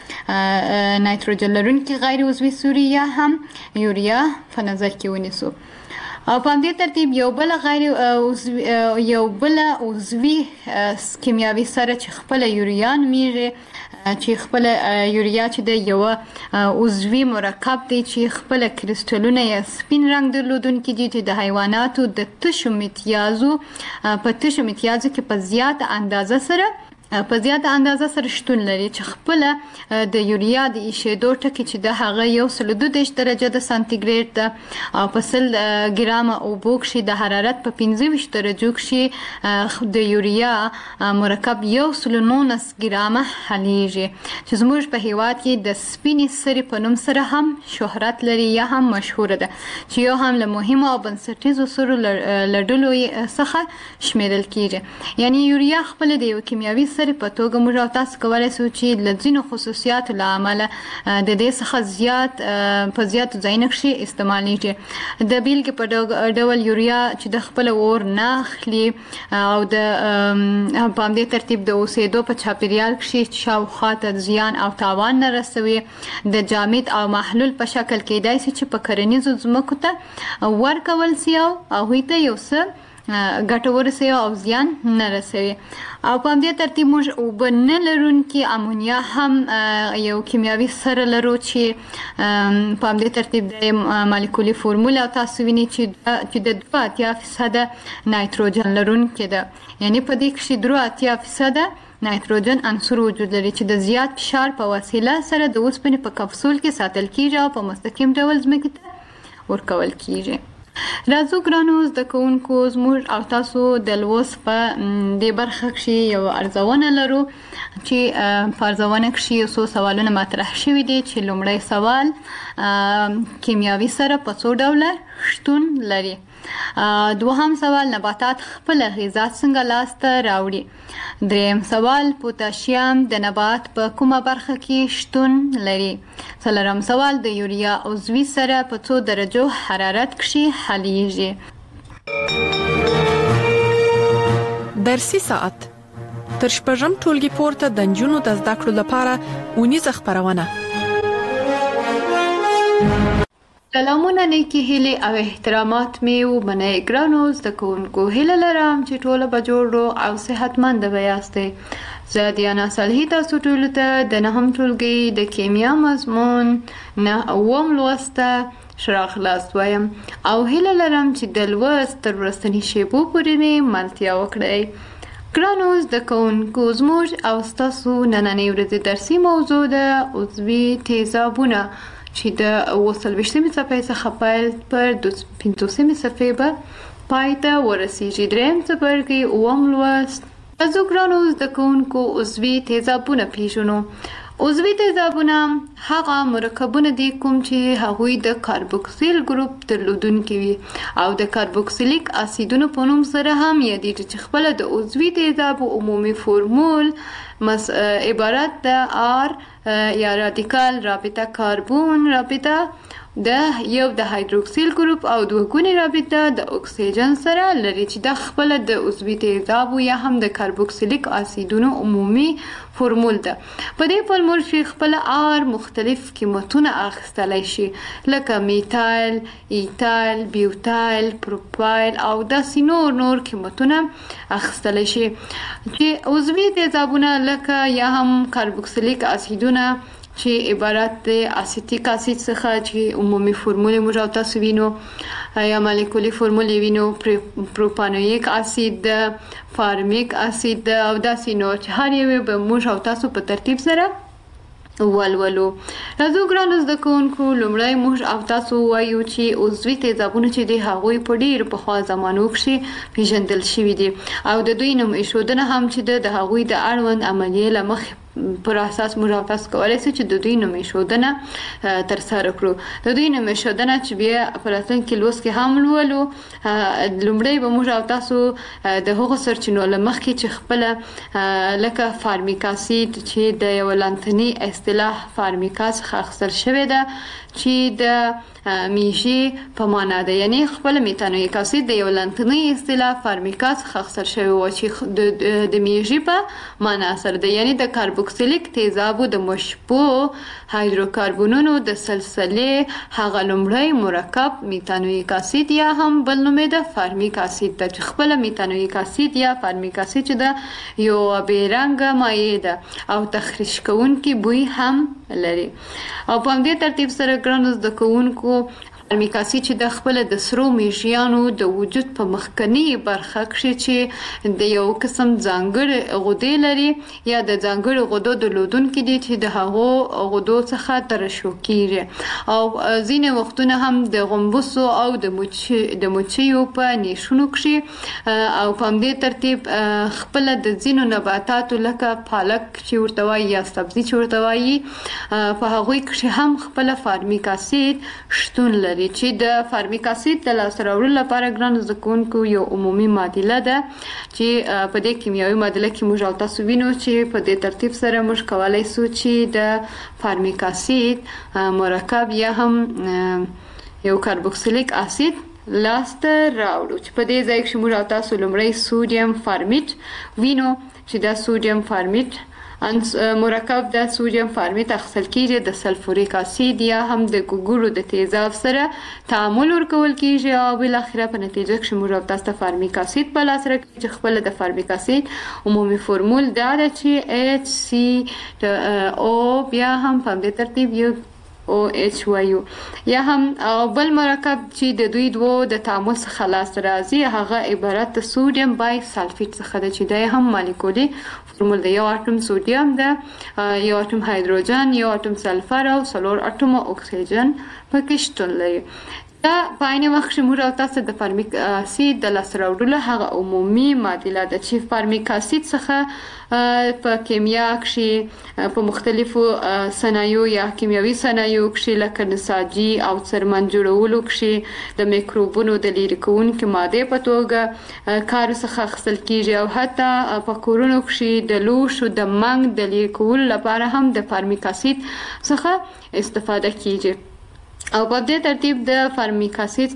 S3: چې نایتروجن لرونکي غیر عضوي سرې یا هم یوریا په نظر کې ونیسو. او په همدې ترتیب یو بل غیر عضوي یو بل عضوي کیمیاوي سره چې خپله یوریا نومیږي چې خپله یوریا چې د یوه عضوي مرکب دی چې خپله کرسټلونه یې سپین رنګ درلودونکي دي چې د حیواناتو د تشو متیازو په تشو متیازو کې په زیاته اندازه سره په زیاته اندازه سره شتون لري چې خپله د یوریا د ایشېدو ټکي چې د هغه یو سل دوه دېرش درجه د سانتیګریډ ده او په سل ګرامه اوبو کښې د حرارت په پنځه ویشت درجو کښې د یوریا مرکب یو سل نولس ګرامه حلیږي چې زموږ په هیواد کې د سپینې سرې په نوم سره هم شهرت لري یا هم مشهوره ده چې یو هم له مهمو او بنسټیزو سرو له ډلو څخه شمیرل کیږي. یعنی یوریا خپله د یو کیمیاوي سرې په توګه موږ او تاسو کولی شو چې له ځینو خصوصیاتو له امله د دې څخه زیات په زیاتو ځایونو کښې استعمالیږي. د بیلګې په ډول یوریا چې د خپله اور نه اخلي او د په همدې ترتیب د اوسېدو په چاپېریال کښې شاوخوا ته زیان او تاوان نه رسوي، د جامد او محلول په شکل کېدای شي چې په کرنیزو ځمکو ته ورکول سي او هغوی ته یو څه ګټه ورسوي او زیان نه رسوي. او په همدې ترتیب موږ اوبه نه لرونکي امونیا هم یو کیمیاوي سره لرو چې په همدې ترتیب د مالیکولي فورمول او تاسو وینئ چې د دوه اتیا فیصده نایتروجن لرونکې ده. یعنې په دې کښې درې اتیا فیصده نایتروجن عنصر وجود لري چې د زیات فشار په وسیله سره د اوسپنې په کپسول کې ساتل کیږي او په مستقیم ډول ځمکې ته ورکول کیږي. راځو ګرانو زده کوونکو، زموږ او تاسو د لوست په دې برخه کښې یو ارزونه لرو چې په ارزونه کښې یو څو سوالونه مطرح شوي دي چې لومړی سوال کیمیاوي سره په څو ډوله شتون لري. دوهم سوال نباتات خپله غذا څنګه لاسته راوړي. دریم سوال پوتاشیم د نبات په کومه برخه کې شتون لري. څلورم سوال د یوریا عضوي سره په څو درجو حرارت کښې حلیږي.
S2: درسي ساعت تر شپږم ټولګي پورته د نجونو د زده کړو لپاره اونیزه خپرونه.
S3: سلامونه، نیکې هیلې او احترامات مې ومنئ. ګرانو زده کوونکو، هیله لرم چې ټوله به جوړ او صحتمنده به یاستئ. زه دیانا صالحي تاسو ټولو ته د نهم ټولګي د کیمیا مضمون نه اووم لوست ته ښه راغلاست وایم او هیله لرم چې د لوست تر وروستني شیبو پورې مې ملتیا وکړئ. ګرانو زده کوونکو، زموږ او ستاسو نننۍ ورځې درسي موضوع ده عضوي تیزابونه چې د اووه څلوېښتمې صفحې څخه پیل پر پنځوسمې صفحې به پای ته ورسیږي. دریم څپرکی اووم لوست. راځو ګرانو زده کوونکو عضوي تیزابونه پېژنو. عضوي تیزابونه هغه مرکبونه دي کوم چې هغوی د کاربوکسیل ګروپ درلودونکي وي او د کاربوکسیلیک اسیدونو په نوم سره هم یادېږي چې خپله د عضوي تیزابو عمومي فورمول عبارت د آر یا رادیکال رابطه کاربون رابطه د یو د هایدروکسیل ګروپ او دوه ګونې رابطه د اکسیجن سره لري چې دا خپله د عضوي تیزابو یا هم د کاربوکسیلیک اسیدونو عمومي فورمول ده. په دې فورمول کې خپله آر مختلف قیمتونه اخیستلی شي لکه میتایل، ایتایل، بیوتایل، پروپایل او داسې نور نور قیمتونه اخیستلی شي چې عضوي تیزابونه لکه یا هم کاربوکسیلیک اسیدونه چې عبارت د اسیتیک اسید څخه چې عمومي فورمول موږ او تاسو وینو یا مالیکولي فورمول وینو، پروپانویک اسید، فارمیک اسید او داسې نور چې هر یو به موږ او تاسو په ترتیب سره ولولو. راځو ګرانو زده کوونکو، لومړی موږ او تاسو وایو چې عضوي تیزابونه چې دي هغوی په ډېرو پخوا زمانو کښې پېژندل شوي دي او د دوی نوم ایښودنه هم چې د هغوی د اړوند عملیې له مخې پر اساس موږ او تاسو کولی شو چې د دوی نوم ایښودنه ترسره کړو. د دوی نوم ایښودنه چې بیا په راتلونکي لوست کې هم لولو. لومړی به موږ او تاسو د هغو سرچینو له مخکې چې خپله لکه فارمیک اسید چې د یوه لاندنۍ اصطلاح فارمیکا څخه اخیستل شوې ده چې د میږي په معنا ده، یعنی خپل میتانویک اسید د یو لاندنۍ اصطلاح فارمیکا څخه اخیستل شوی و چې د میږي په معنا سره ده، یعنی د کاربوکسیلیک تیزابو د مشبوع هایدروکاربونونو د سلسلې هغه لومړی مرکب میتانویک اسید یا هم بل نوم یې د فارمیک اسید ده چې خپله میتانویک اسید یا فارمیک اسید چې ده یو بې رنګه مایع ده او تخریش کوونکي بوی هم لري. او په همدې ترتیب سره ګرانو زده کوونکو فارمیک اسید چې د خپل د سرو میږیانو د وجود په مخکنی برخه کې چې د یو قسم ځانګړي غدې لري یا د ځانګړي غدو درلودونکي دي چې د هغو غدو څخه ترشح کیږي او ځینې وختونه هم د غومبسو او د مچ د مچیو په نیشونو کې او په همدې ترتیب خپل د ځینو نباتاتو لکه پالک چې ورته وایي یا سبزي چې ورته وایي په هغوی کې هم خپل فارمیک اسید شتون لري چې د فارمیک اسید د لاسته راوړلو لپاره ګران زده کوونکو یو عمومي معادله ده چې په دې کیمیاوي معادله کې موږ او تاسو وینو چې په دې ترتیب سره موږ کولای شو چې د فارمیک اسید مرکب یا هم یو کاربوکسیلیک اسید لاسته راوړو چې په دې ځای کې موږ او تاسو لومړی سودیم فارمیت وینو چې دا سودیم فارمیت ان مرکب د سودیم فارمیت اخیستل کیږي د سلفوریک اسید یا هم د ګوګړو د تیزاب سره تعامل ورکول کیږي او بل اخره په نتیجه کې موږ تاسو ته فارمیک اسید په لاس راکړي چې خپل د فارمیک اسید عمومي فرمول دا ده چې اچ سی او بیا هم په دې ترتیب یو او اچ وایو یا هم بل مرکب چې د دوی دوه د تعامل څخه لاس راځي هغه عبارت د سودیم بای سلفیت څخه ده چې د هم مالیکولي فرمول د یو اټوم سودیم ده یو اټوم هایدروجن یو اټوم سلفر او څلور اټوم اکسیجن پکې شتون لري دا په عین وخت کې موږ او تاسو د فارمیک اسید د لاسته راوړلو هغه عمومي معادله ده چې فارمیک اسید څخه په کیمیا کې په مختلفو صنایعو یا کیمیاوي صنایعو کې لکه نساجي او څرمن جوړولو کې د میکروبونو د لرې کوونکو ماده په توګه کار څخه اخیستل کیږي او حتی په کورونو کې د لوښو د منګ د لرې کولو لپاره هم د فارمیک اسید څخه استفاده کیږي او په دې ترتیب د فارمیک اسید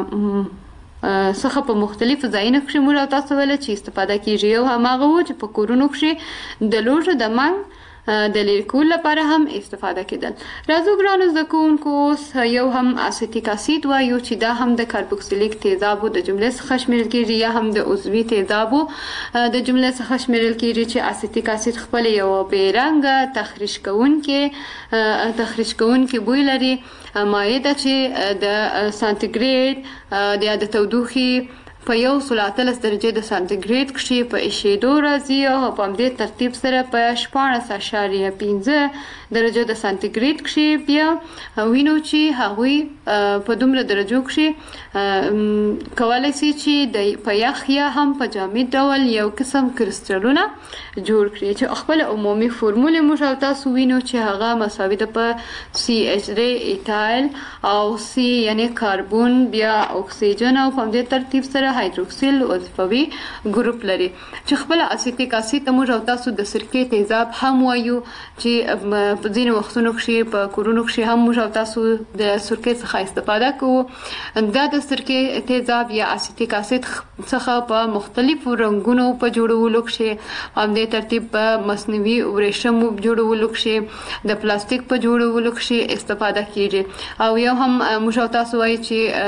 S3: څخه په مختلفو ځایونو کې موږ تاسو ول چې استفاده کیږي او هغه و چې په کورونو کې د لوښو د منګ د لرې کولو لپاره هم استفاده کېدل. راځو ګرانو زده کوونکو اوس یو هم اسیتیک اسید وایو چې دا هم د کاربوکسیلیک تیزابو د جملې څخه شمیرل کېږي یا هم د عضوي تیزابو د جملې څخه شمیرل کېږي چې اسیتیک اسید خپل یو بې رنګه تخریش کوونکې تخریش کوونکې بوی لري مایع ده چې د سانتیګریډ د د تودوخې په یو سل اتلس درجې د سانتیګریډ کې په ایشېدو راځي او په همدې ترتیب سره په شپاړس اعشاریه پنځه درجو د سانتیګریډ کې بیا وینو چې هغوی په دومره درجو کې کولای شي چې د په یخ یا هم په جامد ډول یو قسم کرسټلونه جوړ کړي چې خپل عمومي فرمول موږ تاسو وینو چې هغه مساوي ده په سی ایچ ری ایتایل او سی یعنی کاربون بیا اکسیجن او په همدې ترتیب سره هایدروکسیل وظیفوي ګروپ لري چې خپل اسیتیک اسید موږ تاسو د سرکې تیزاب هم وایو چې په ځینو وختونو کې په کورونو کې هم موږ تاسو د سرکې څخه استفاده کوو دا د سرکې تیزاب یا اسیتیک اسید څخه په مختلفو رنگونو په جوړولو کې هم د ترتیب په مصنوعي ورېښمو جوړولو کې د پلاستیک په جوړولو کې استفاده کیږي او یو هم موږ تاسو وایي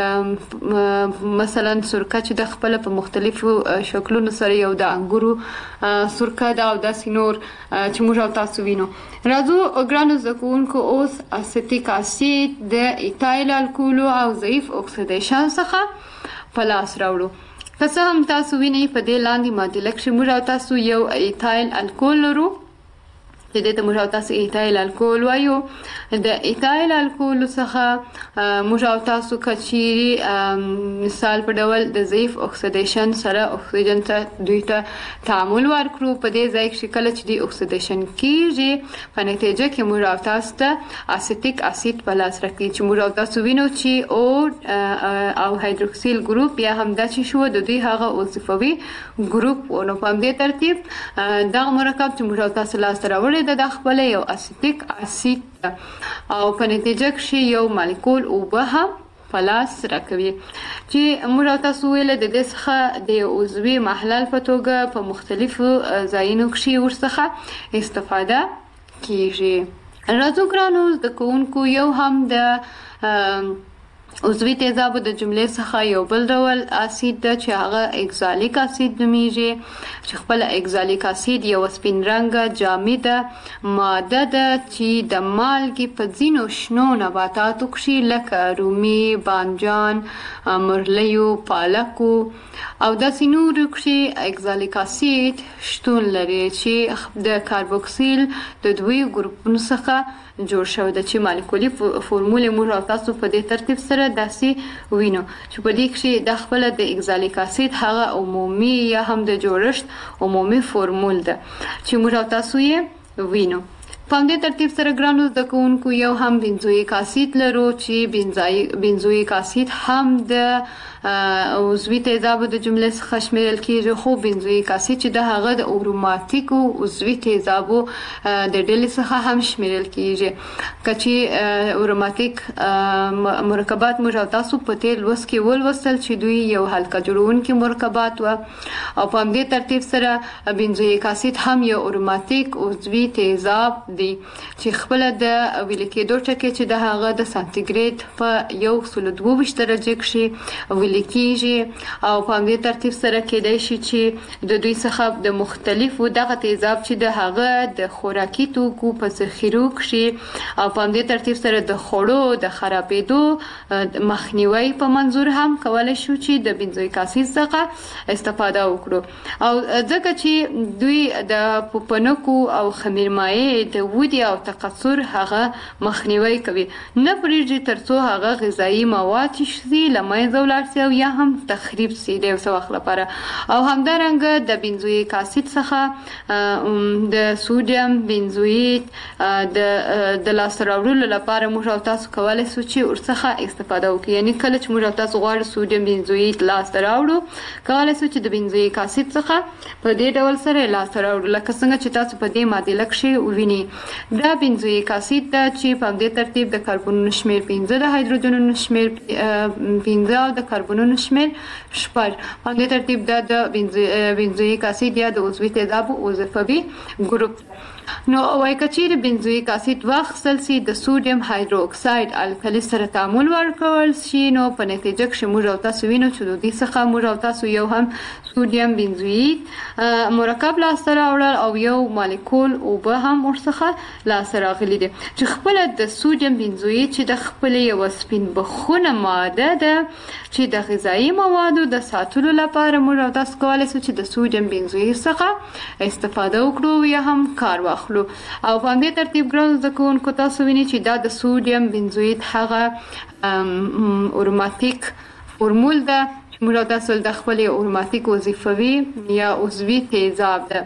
S3: چې مثلا سرکه چې د خپل په مختلفو شکلونو سره یو د انګورو سرکه دا او د سینور چې موږ تاسو وینو. راځو ګرانو زده کوونکو اوس اسیتیک اسید د ایتایل الکول او ضعیف اکسیدیشن څخه په لاس راوړو. که څه هم تاسو وینئ په دې لاندې معادله کې موږ تاسو یو ایتایل الکول لرو د دې ته موږ تاسو ایتایل الکول وایو. د ایتایل الکول څخه موږ تاسو کچيري مثال په ډول د ضعیف اکسیدیشن سره اکسیجن ته دوی ته تعامل ورکړو په دې ځای کې کله چې د اکسیدیشن کیږي په نتیجه کې موږ تاسو ته اسیتیک اسید په لاس راکړي چې موږ تاسو وینو چې او او هایدروکسیل ګروپ یا هم د چې شو د دوی هغه وظیفوي ګروپ او په دې ترتیب دا مرکب چې موږ تاسو لاس راوړي د خپل یو اسیتیک اسید او په نتیجه کې یو مالیکول او به په لاس راکوي چې موږ تاسو ویل د دې څخه د عضوي محلل په توګه په مختلفو ځایونو کې ورڅخه استفاده کیږي. راځو ګرانو زده کوونکو یو هم د عضوي تیزاب د جملې څخه یو بل ډول اسید ده چې هغه اکزالیک اسید نومیږي چې خپل اکزالیک اسید یو سپین رنګه جامده ماده ده چې د مالګې په ځینو شنو نباتاتو کې لکه رومي، بانجان، مرلیو، پالکو او داسې نورو کې اکزالیک اسید شتون لري چې د کاربوکسیل د دوی ګروپونو څخه جوړ شوی ده چې مالیکولي فورمول موږ او تاسو په دې ترتیب سره داسې وینو چې په دې کې د خپل د اکزالیک اسید هغه عمومي یا هم د جوړښت عمومي فورمول ده چې موږ او تاسو یې وینو. په دې ترتیب سره ګرانو زده کوونکو یو هم بنزویک اسید لرو چې بنزویک اسید هم د عضوي تیزابو د جملې څخه شمیرل کیږي خو بنزویک اسید چې د هغه د اروماتیکو عضوي تیزابو د ډلې څخه هم شمیرل کیږي کچې اروماتیک مرکبات موږ تاسو په تیر لوست کې ولوستل چې دوی یو حلقه جوړونکي مرکبات و او په دې ترتیب سره بنزویک اسید هم یو اروماتیک عضوي تیزاب دی چې خپل د ویل کېدو ټکي چې د هغه د سانتیګریډ په یو سل دوه ویشت درجه کې ویل کېږي او په دې ترتیب سره کېدای شي چې د دوی څخه د مختلفو دغه تیزاب چې د هغه د خوراکي توکو په ذخیرو کې او په دې ترتیب سره د خوړو د خرابېدو مخنیوي په منظور هم کولای شو چې د بنزویک اسید څخه استفاده وکړو او ځکه چې دوی د پوپنکو او خمیرمایع د ودې او تکثر هغه مخنیوي کوي نه پرېږدي ترڅو هغه غذایی مواد شي لمنځه ولاړ شي او یا هم تخریب شي د یو وخت لپاره او همدارنګه د بنزویک اسید څخه د سودیم بنزویت د د لاس راوړلو لپاره موږ تاسو کولای شو چې ورڅخه استفاده وکړو یعنی کله چې موږ تاسو غواړو سودیم بنزویت لاس راوړو کولای شو چې د بنزویک اسید څخه په دې ډول سره لاس راوړو لکه څنګه چې تاسو په دې معادله کې ووینئ دا بنزویک اسید ده چې په دې ترتیب د کاربونونو شمیر پنځه د هایدروجنونو شمیر پنځه او د کاربونونو شمیر شپږ په دې ترتیب د بنزویک اسید یا د عضوي تیزابو وظیفوي ګروپ نو وای کچیر بنزویک اسید واخصل سي د سودیم هایدروکساید الکلی سره تعامل ورکول شي نو په نتیجه کې موږ تاسو وینو چې د دې څخه موږ تاسو یو هم سودیم بنزویت مرکب لا سره وړل او یو مالیکول او به هم ورڅخه لا سره غلي دي چې خپل د سودیم بنزویت چې د خپل یو سپین بخونه ماده ده چې د غذایی موادو د ساتلو لپاره موږ تاسو کولای شو چې د سودیم بنزویت څخه استفاده وکړو یا هم کار واخلو او په دې ترتیب ګران زده کوونکو تاسو وینئ چې دا د سودیم بنزویت هغه اروماتیک فورمول ده موږ تاسو د خپل اروماتیک وظیفوي یا عضوي تیزاب ده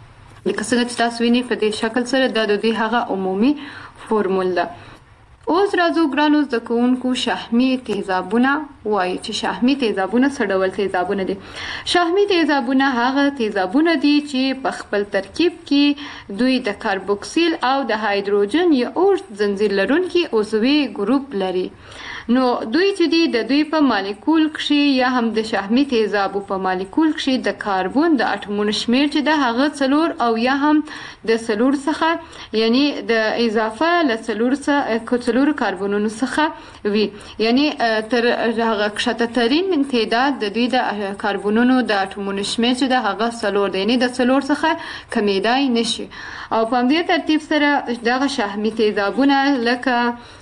S3: لکه څنګه چې تاسو وینئ په دې شکل سره دا د دې هغه عمومي فورمول ده. اوس راځو ګرانو زده کوونکو شحمي تیزابونه وایي چې شحمي تیزابونه څه ډول تیزابونه دي. شحمي تیزابونه هغه تیزابونه دي چې په خپل ترکیب کې دوی د کاربوکسیل او د هایدروجن یا اوږد زنځیر لرونکي عضوي ګروپ لري. نو دوی چې دي د دوی په مالیکول کې یا هم د شحمي تیزابو په مالیکول کې د کاربن د اټومونو شمیر چې د هغه څلور او یا هم د څلور څخه یعنی د اضافه ل څلور څخه څلور کاربنونو څخه وي یعنی تر هغه کښته ترين تعداد د دوی د کاربنونو د اټومونو شمیر چې د هغه څلور دی یعنی د څلور څخه کمیدای نشي او په دې ترتیب سره دغه شحمي تیزابونه لکه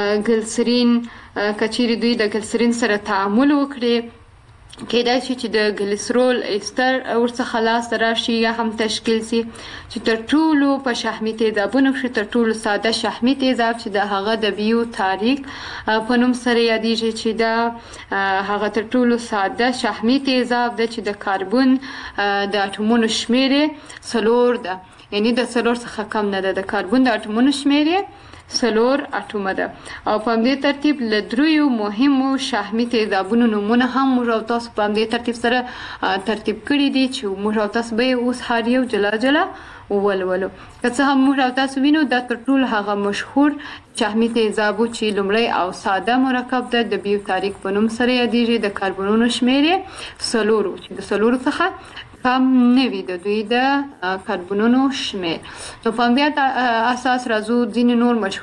S3: ګلسرین کچيري دوی د ګلسرین سره تعامل وکړي کېدای شي چې د ګلیسرول ایستر ورڅخه لاس راشي یا هم تشکیل شي چې تر ټولو په شحمي تیزابونو کې تر ټولو ساده شحمي تیزاب چې د هغه د بیو تاریک په نوم سره یادېږي چې دا هغه تر ټولو ساده شحمي تیزاب د چې د کاربن د اټومونو شمیر څلور ده یعنی د څلور څخه کم نه ده د کاربن د اټومونو شمیر څلور اټومه ده او په دې ترتیب له دریو مهمو شحمي تیزابونو نومونه هم موږ تاسو په دې ترتیب سره ترتیب کړی دي چې موږ تاسو به اوس هر یو جلا جلا ولولو که څه هم موږ تاسو وینو دا تر ټولو هغه مشهور شحمي تیزابو چې لومړی او ساده مرکب ده د بیو تاریک په نوم سره یادېږي د کاربنونو شمیر څلور چې د څلور څخه کم نوي د دوی د کاربنونو شمیر نو په دې اساس راځو ځینې نور مشهور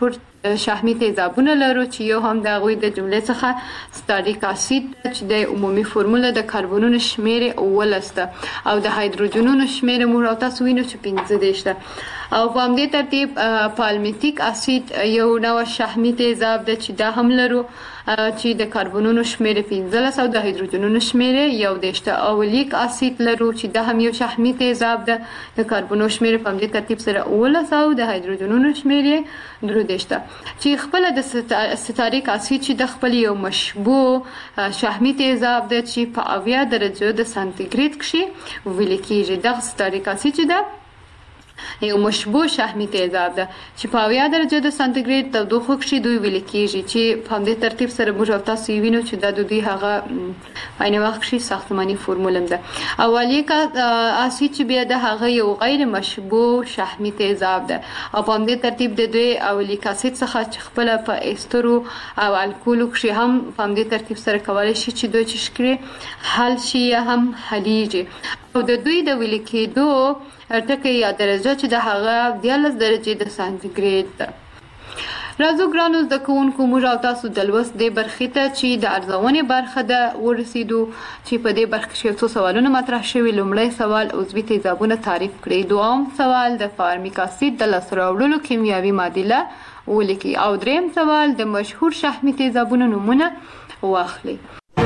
S3: شحمي تیزابونه لرو چې یو هم د غوي د جملې څخه ستاریک اسید چې د عمومي فرموله د کاربونونو شمیر ولسته او د هایدروجنونو شمیر موږ تاسو وینئ چې پنځه دیرش ده او په همدې ترتیب پالمیتیک اسید یو نوع شحمي تیزاب ده چې دا هم لرو چې د کاربونونو شمیر پنځلس او د هایدروجنونو شمیر یو دیرش ده او لیک اسید لرو چې دا هم یو شحمي تیزاب ده د کاربونو شمیر په همدې ترتیب سره اوولس او د هایدروجنونو شمیر درې دیرش ده چې خپل د ستاریک اسید چې د خپل یو مشبوع شحمي تیزاب ده چې په اویا درجه د سانتیګریډ کې ویل کېږي. د ستاریک اسید چې ده یو مشبوع شحمي تیزاب ده چې په اویا درجه د سانتیګریډ تودوخه کې دوی ویل کېږي چې په همدې ترتیب سره موږ تاسو وینو چې دا د دوی هغه په عین وخت کې ساختماني فرموله ده. اولیک اسید چې بیا د هغه یو غیر مشبوع شحمي تیزاب ده او په همدې ترتیب د دوی اولیک اسید څخه چې خپل په استرو او الکولو کې هم په همدې ترتیب سره کولای شي چې دوی چې شکل حل شي یا هم حلیږي او د دوی د ویل کېدو ارتکه یا درجه چې د هغه دیارلس درجې د سانتیګریډ ده. راځو ګرانو زده کوونکو موږ او تاسو د لوست دې برخې ته چې د ارزونې برخه ده ورسېدو چې په دې برخه کې څو سوالونه مطرح شوي. لومړی سوال عضوي تیزابونه تعریف کړئ. دوم سوال د فارمیک اسید د لاسته راوړلو کیمیاوي معادله ولیکئ او دریم سوال د مشهور شحمي تیزابونو نومونه واخلئ.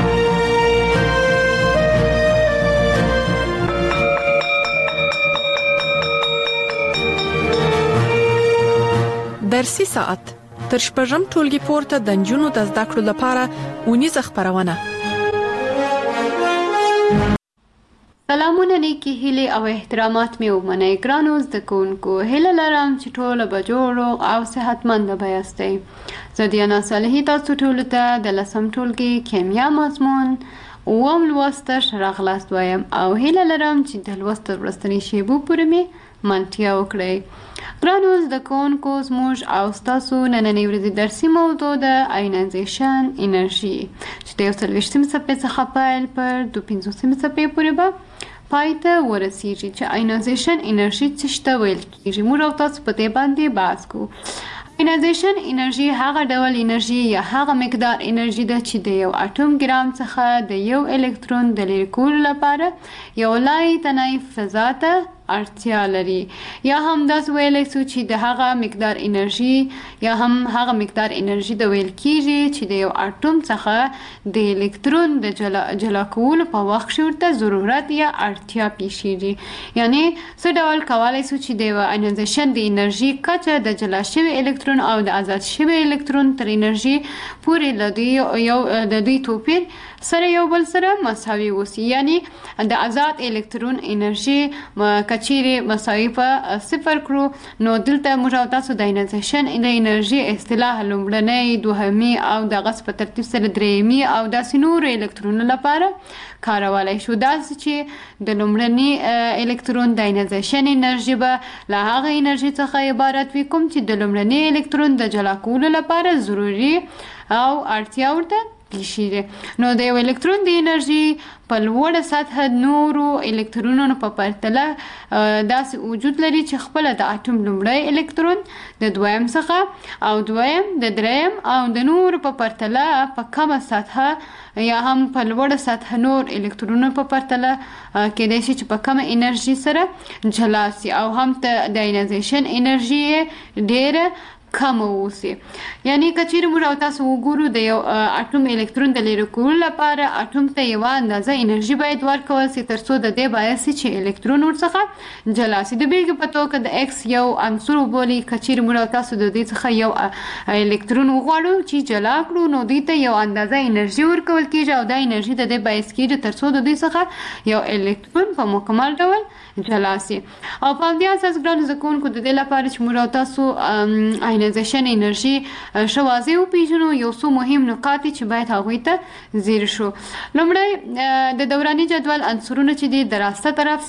S2: درسي ساعت تر شپږم ټولګي پورته د نجونو د زده کړو لپاره ونیزه خبرونه.
S3: سلامونه نیکی هیله او احترامات می ومنئ ګرانو زده کوونکو. هیله لرم چې ټول به جوړ او صحتمند یاستئ. زه دیانا صالحی تاسو ټول ته د لسم ټولګي کیمیا مضمون اووم لوست راغلاست وایم او هیله لرم چې د لوست ورستنی شیبو پورې می منتیا وکړئ. ګرانو زده کوونکو زموږ او ستاسو نننۍ ورځې درسي موضوع د آینایزیشن انرژي چې د یو څلوېښتمې څپې څخه پیل پر دوه پنځوسمې څپې پورې به پای ته ورسیږي چې آینایزیشن انرژي څه ته ویل کېږي. موږ او تاسو په دې باندې بحث کوو. آینایزیشن انرژي هغه ډول انرژي یا هغه مقدار انرژي ده چې د یو اټوم ګرام څخه د یو الکترون د لرې کولو لپاره یو لای تنای فضا ته اړتیا لري یا هم داس ویلای سو چې د هغه مقدار انرژي یا هم هغه مقدار انرژي د ویل کېږي چې د یو اټوم څخه د الکترون د جلا جلا کولو په وخت کې ورته ضرورت یا اړتیا پیښیږي. یعنی څه ډول کولای سو چې د آینایزیشن د انرژي کچه د جلا شوی الکترون او د آزاد شوی الکترون تر انرژي پورې لدی یو د دوی توپیر سره یو بل سره مساوي وسی. یعنی د آزاد الکترون انرژي کچيري مساوي په صفر کړو نو دلته موږ تاسو د آینایزیشن د انرژي اصطلاح لومړنۍ دوهمي او د غص په ترتیب سره درېمي او د سنور الکترون لپاره کارولای شو. دا چې د لومړني الکترون د آینایزیشن انرژي به له هغه انرژي څخه عبارت وي کوم چې د لومړني الکترون د جلا کولو لپاره ضروري او اړتیا ورته پیښیږي. نو د یو الکترون د انرژي په لوړه سطح نورو الکترونونو په پرتله داسې وجود لري چې خپل د اټوم لومړی الکترون د دویم څخه او دویم د دریم او د نورو په پرتله په کمه سطح یا هم په لوړه سطح نور الکترونونو په پرتله کېدای شي چې په کمه انرژي سره جلا سي او هم د آینایزیشن انرژي ډېره کم اوسي. یعنی کچېرې موږ او تاسو وګورو د یو اټوم الکترون د لرې کولو لپاره اټوم ته یوه اندازه انرژي باید ورکول سي تر څو د دې باعث سي چې الکترون ورڅخه جلا سي. د بېلګې په توګه د ایکس یو عنصر وبولي. کچېرې موږ او تاسو د دې څخه یو الکترون وغواړو چې جلا کړو نو دوی ته یو اندازه انرژي ورکول کېږي او دا انرژي د دې باعث کېږي تر څو د دوی څخه یو الکترون په مکمل ډول جلا سي. او په همدې اساس ګرانو زده کوونکو د دې لپاره چې موږ او تاسو آینایزیشن انرژي ښه واضح وپېژنو یو څو مهم نکات چې باید هغوی ته ځیر شو. لومړی د دوراني جدول عنصرونه چې دي د راسته طرف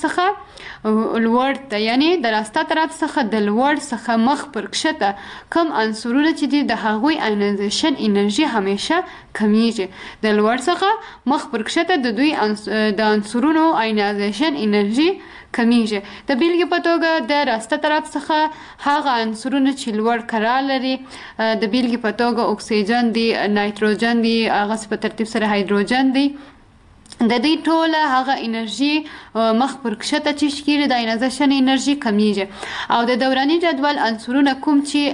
S3: څخه لوړ ته یعنی د راسته طرف څخه د لوړ څخه مخ پر کښته کم عنصرونه چې دي د هغوی آینایزیشن انرژي همیشه کمیږي. د لوړ څخه مخ پر کښته د دوی د عنصرونو آینایزیشن انرژي کمیږي. د بیلګې په توګه د راسته طرف څخه هغه عنصرونه چې لوړ کرار لري د بیلګې په توګه اکسیجن دی، نایتروجن دی، هغه په ترتیب سره هایدروجن دی، د دې ټوله هغه انرژي مخ پر کښته چې شکیږي د آینازیشن انرژي کمیږي. او د دوراني جدول عنصرونه کوم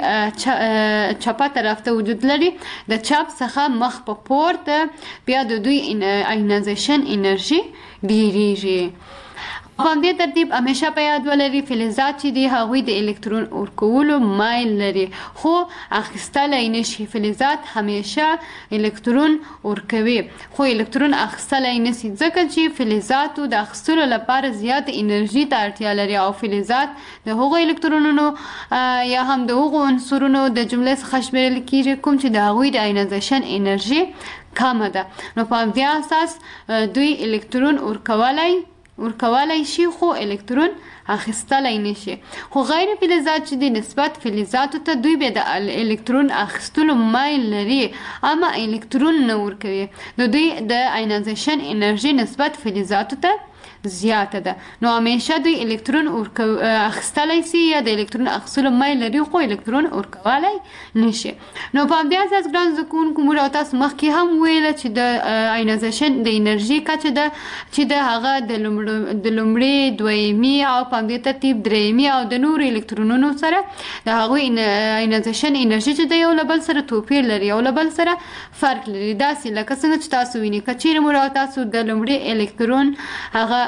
S3: چې چپه طرف ته وجود لري د چپ څخه مخ په پورته بیا د دوی آینازیشن انرژي ډیریږي. په همدې ترتیب همیشه په یاد ولري فلزات چې دي هغوی د الکترون ورکولو مایل لري خو اخیستلی نشي. فلزات همیشه الکترون ورکوي خو الکترون اخیستلی نشي ځکه چې فلزاتو د اخیستلو لپاره زیات انرژي ته اړتیا لري او فلزات د هغو الکترونونو یا هم د هغو عنصرونو د جملې څخه شمیرل کیږي کوم چې د هغوی د آینازیشن انرژي کمه ده. نو په همدې اساس دوی الکترون ورکولی ورکولی شي خو الکترون اخیستلی نشي. خو غیر فلزات چې د نسبت فلزاتو ته دوی به د الکترون اخیستلو مایل لري اما الکترون نه ورکوي. نو دوی د آینازیشن انرژي نسبت فلزاتو ته زیاته ده. نو همیشه دوی الکترون اخیستلی سي یا د الکترون اخیستلو مایل لري خو الکترون ورکولی نشي. نو په همدې اساس ګران زده کوونکو موږ او تاسو مخکې هم ویله چې د آینازیشن د انرژي کچه ده چې د هغه د لومړي دویمي او په همدې ترتیب درېیمي او د نورو الکترونونو سره د هغوی آینازیشن انرژي چې د یو له بل سره توپیر لري یو له بل سره فرق لري. داسې لکه څنګه چې تاسو وینئ که چیرې موږ او تاسو د لومړي الکترون هغه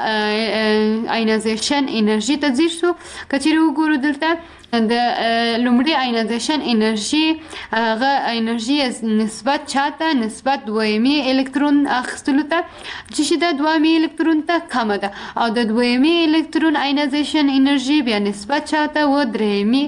S3: آینازیشن انرژي ته ځیر شو که چیرې وګورو دلته د لومړي آینازیشن انرژي هغه انرژي نسبت چاته نسبت دویمي الکترون اخیستلو ته چې د دویمي الکترون ته کمه ده او د دویمي الکترون آینازیشن انرژي بیا نسبت چاته و درېیمي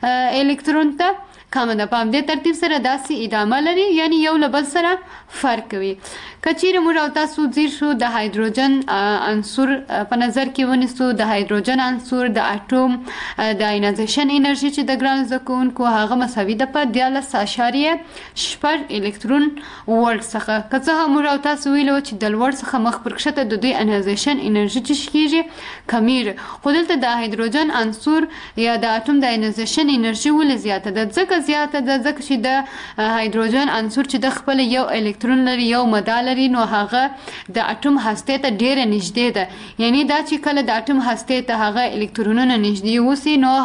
S3: الکترون ته کمه ده. په همدې ترتیب سره داسې ادامه لري یعنی یو له بل سره فرق کوي. که چیرې موږ او تاسو ځیر شو د هایدروجن عنصر په نظر کې ونیسو د هایدروجن عنصر د اټوم د آینازیشن انرژي چې د ګران زده کوونکو هغه مساوي ده په دیارلس اعشاریه شپږ الکترون ولټ څخه. که څه هم موږ او تاسو ویلو چې د لوړ څخه مخ پر کښته د دوی آینازیشن انرژي چې کیږي کمیږي خو دلته د هایدروجن عنصر یا د اټوم د آینازیشن انرژي ولې زیاته ده ځکه زیاته ده ځکه چې د هایدروجن عنصر چې د خپل یو الکترون لري یو مدار لري نو هغه د اټوم هستې ته ډیره نږدې ده. یعنی دا چې کله د اټوم هستې ته هغه الکترونونه نږدې وسی نو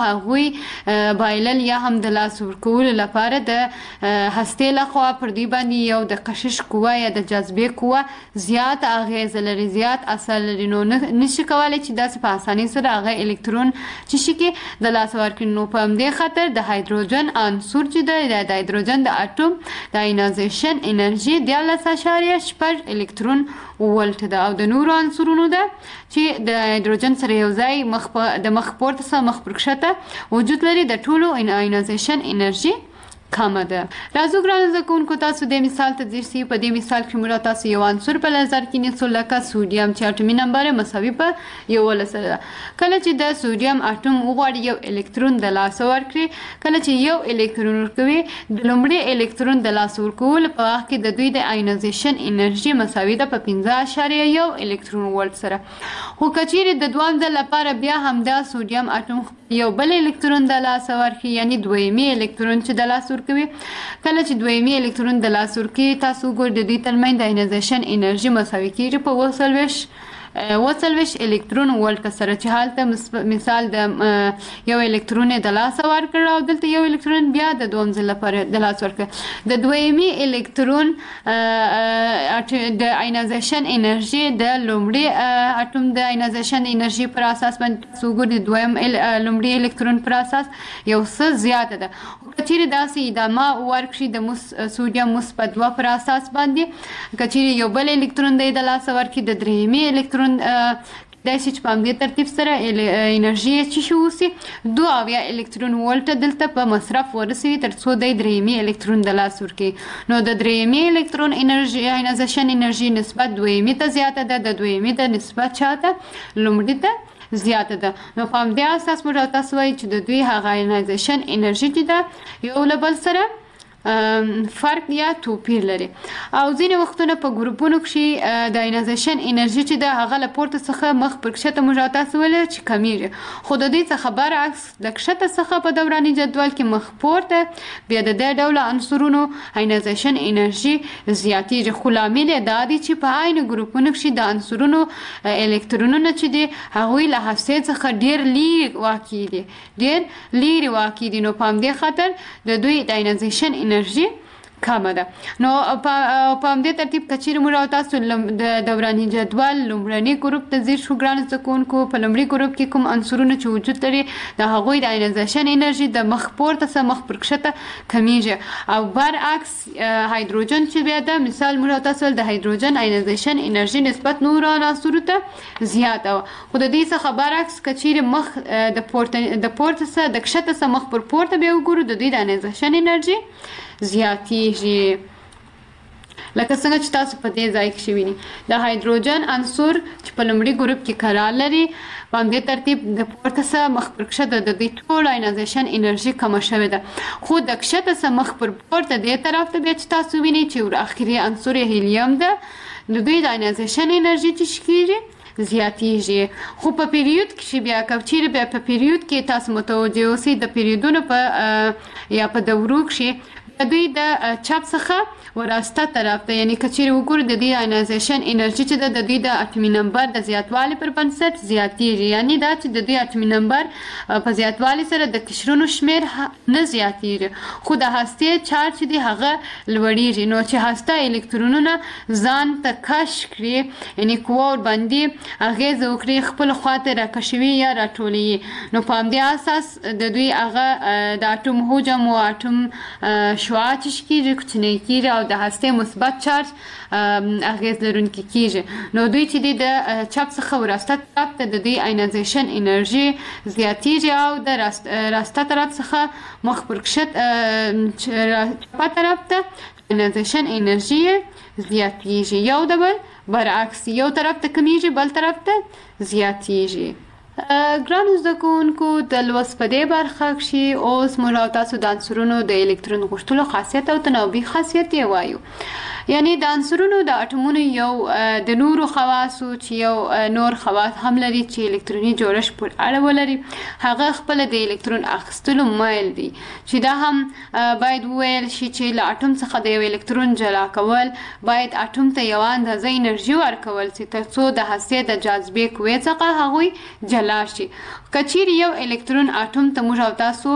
S3: هغوی بایلل یا هم د لاس ورکولو لپاره د هستې لخوا پر دوی باندې یو د کشش قوه یا د جاذبې قوه زیات اغیزه لري زیات اثر لري نو نشي کولی چې داسې په اسانۍ سره هغه الکترون چې شي کې د لاس ورکړي. نو په همدې خاطر د هایدروجن عنصر چې دی د هایدروجن د اټوم د آینازیشن انرژي دیارلس اعشاریه شپږ الکترون ولټ ده او د نورو عنصرونو ده چې د هایدروجن سره یو ځای مخ د مخ پورته څخه مخ پر کښته وجود لري د ټولو آینازیشن انرژي کمه ده. راځو ګران زده کوونکو تاسو د مثال ته ځیر سي. په دې مثال کې موږ تاسو یو عنصر په نظر کې نیسو لکه سوډیم چې اټومي نمبر مساوي په یولس ده. کله چې د سوډیم اټوم وغواړي یو الکترون د لاسه ورکړي کله چې یو الکترون ورکوي د لومړي الکترون د لاسه ورکولو په وخت کې د دوی د آینازیشن انرژي مساوي ده په پنځه اعشاریه یو الکترون ولټ سره. خو که چیرې د دویم ځل لپاره بیا همدا سوډیم اټوم یو بل الکترون د لاسه ورکړي یعنی دویمي الکترون چې د لاسه ورکوي کله چې دویمي الکترون د لاسه ورکوي تاسو ګورئ د دوی ترمنځ د آینازیشن انرژي مساوي کیږي په اووه څلوېښت وڅلوېښت الکترون ولټ سره چې هلته مثال د یو الکترون د لاسه ورکړ او دلته یو الکترون بیا د دویم ځل لپاره د لاسه ورکړ د دویمي الکترون د آینازیشن انرژي د لومړي اټوم د آینازیشن انرژي پر اساس باندې تاسو ګورئ دویم لومړي الکترون پر اساس یو څه زیاته ده. که چیرې داسې ادامه ورکړي د سوډیم مثبت دوه پر اساس باندې که چیرې یو بل الکترون دی د لاسه ورکړي د درېیمي الکترون داسې چې په همدې ترتیب سره انرژي چې شي اوسي دوه اویا الکترون ولټ دلته په مصرف ورسوي تر څو دی درېیمي الکترون د لاس ورکړي. نو د درېیمي الکترون انرژي آینازیشن انرژي نسبت دویمي ته زیاته ده د دویمي د نسبت چاته لومړي ته زیاته ده. نو په همدې اساس موږ تاسو وایي چې د دوی هغه آینازیشن انرژي چې ده یو له بل سره فرق یا توپیر لري او ځینې وختونه په ګروپونو کې د اینرژیشن انرژي چې د هغه له پورته څخه مخ پر کښته موږ او تاسو ویل چې کمیږي خو د دې څخه برعکس د کښته څخه په دوراني جدول کې مخ پورته بیا د دې ډول عنصرونو اینرژیشن انرژي زیاتیږي خو لامل یې دا دی چې په عین ګروپونو کې د عنصرونو الکترونونه چې دي هغوی له هستې څخه ډیر لیرې واقع دي ډیر لیرې واقع دي نو په همدې خاطر د دوی د اینرژیشن انرژي کمه ده نو په همدې ترتیب کچیر موږ او تاسو د دوراني جدول لومړني ګروپ ته ځیر شو ګران زده کوونکو په لومړي ګروپ کې کوم عنصرونه چې وجود لري د هغوی د اینرژیشن انرژي د مخ پورته څخه مخ پر کښته کمیږي او برعکس هایدروجن چې بیا د مثال موږ او تاسو د هایدروجن اینرژیشن انرژي نسبت نور عناصرو ته زیاته وه خو د دې څخه برعکس کچیر مخ د پورته د پورته څخه د کښته څخه مخ پر پورته بیا وګورو د دوی د اینرژیشن انرژي زیاتیږي لکه څنګه چې تاسو په دې ځای کې شویني د هایدروجن عنصر چې په لومړي ګروپ کې قرار لري په همدې ترتیب د پورته څخه مخ پر کښته د دوی ټول اینرژیشن انرژي کمه شوې ده خو د کښته څخه مخ پر پورته دې طرف ته بیا چې تاسو وینئ چې اخري عنصر هیلیم ده د دوی د اینرژیشن انرژي چې کېږي زیاتیږي خو په پیریود کې بیا کوچیر بیا په پیریود کې تاسو متوجه اوسئ د پیریودونو په یا په دورو کې د دوی د چپ څخه وراسته طرف ته یعنی کچیر وګورو د دې اینرژیشن انرژي چې د دوی د اټومي نمبر د زیاتوالي پر بنسټ زیاتیږي یعنی دا چې د دوی اټومي نمبر په زیاتوالي سره د قشرونو شمیر نه زیاتیږي خو د هستې چارج چې دی هغه لوړیږي نو چې هسته الکترونونه ځان ته کش کړي یعنی قوه ور باندې اغیز وکړي خپل خواته راکشوي یا راټولوي نو په همدې اساس د دوی هغه د اټوم حجم او اټوم شعاع چې کېږي کوچنی کېږي او د هستې مثبت چارج اغیز لرونکي کېږي نو دوی چې دی د چپ څخه وراسته طرف ته د دوی اینرژیشن انرژي زیاتیږي او د راسته طرف څخه مخ پر کښته چپه طرف ته اینرژیشن انرژي زیاتیږي یو د بل برعکس یو طرف ته کمیږي بل طرف ته زیاتیږي ګرانو زده کوونکو د لوست په دې برخه کې اوس موږ او تاسو د عنصرونو د الکترون غوښتلو خاصیت او تناوبي خاصیت یې وایو یعنی د عنصرونو د اټومونو یو د نورو خواصو چې یو نور خواص هم لري چې الکتروني جوړښت پر اړه ولري هغه خپل د الکترون اخیستلو مایل دي چې دا هم باید وویل شي چې له اټوم څخه د یو الکترون جلا کول باید اټوم ته یو اندازه انرژي ورکول چې ترڅو د هستې د جاذبې قوې څخه هغوی جلا شي کچیر یو الکترون اټوم ته موږ او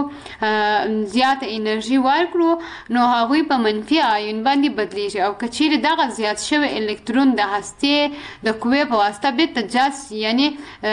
S3: تاسو زیات انرژي ورکړو نو هغوی په منفي آیون باندې بدلیږي او کچیر دغه زیات شوی الکترون د هستې د قوې په واسطه بیرته جذب یعنی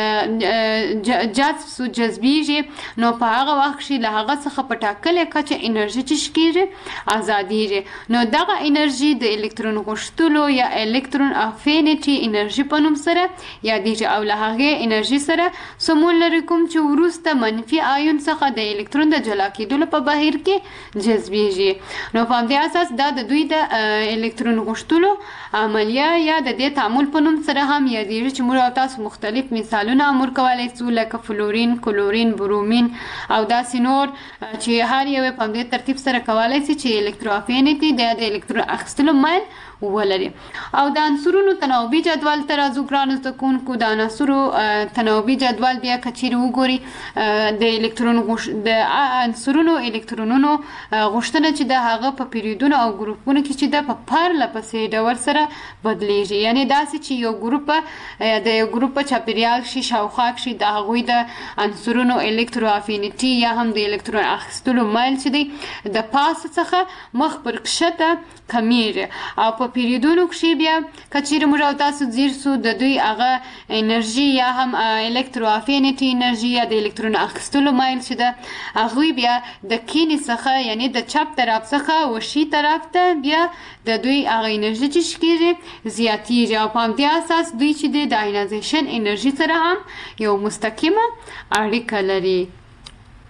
S3: جذب سو جذبیږي نو په هغه وخت کې له هغه څخه په ټاکلې کچه انرژي چې کېږي ازادیږي نو دغه انرژي د الکترون غوښتلو یا الکترون افینټي انرژي په نوم سره یادیږي او له هغه انرژي سره سمون لري کوم چې وروسته منفي آیون څخه د الکترون د جلا کېدلو په بهیر کې جذبیږي نو په همدې اساس دا د دوی د الکترون غوښتلو عملیه یا د دې تعامل په نوم سره هم یادیږي چې موږ او تاسو مختلف مثالونه امر کولای شو لکه فلورین کلورین برومین او داسې نور چې هر یو په همدې ترتیب سره کولای شي چې الکتروافینټي د الکترون اخیستلو مایل ولري او د عنصرونو تناوبي جدول ته راځو ګرانو زده کوونکو د عناصرو تناوبي جدول بیا کچیر وګوري د الکترون د عنصرونو الکترونونو غوښتنه چې د هغه په پیریودونو او ګروپونو کې چې د په پرله پسې ډول سره بدلیږي یعنی داسې چې یو ګروپ د یو ګروپ په چاپیریال شي شاوخوا کې د هغوی د عنصرونو الکتروافینټي یا هم د الکترون اخیستلو مایل چې دی د پاسه څخه مخ پر کښته کمیږي او په پیریودونو کې بیا کچیر موږ او تاسو ځیر سو د دوی هغه انرژي یا هم الکتروافینټي انرژي یا د الکترون اخیستلو مایل چې ده هغوی بیا د کینې څخه یعنی د چپ طرف څخه وشي طرف ته بیا د دوی هغه انرژي چې کېږي زیاتیږي او په همدې اساس دوی چې دی د اینرژیشن انرژي سره هم یو مستقیمه اړیکه لري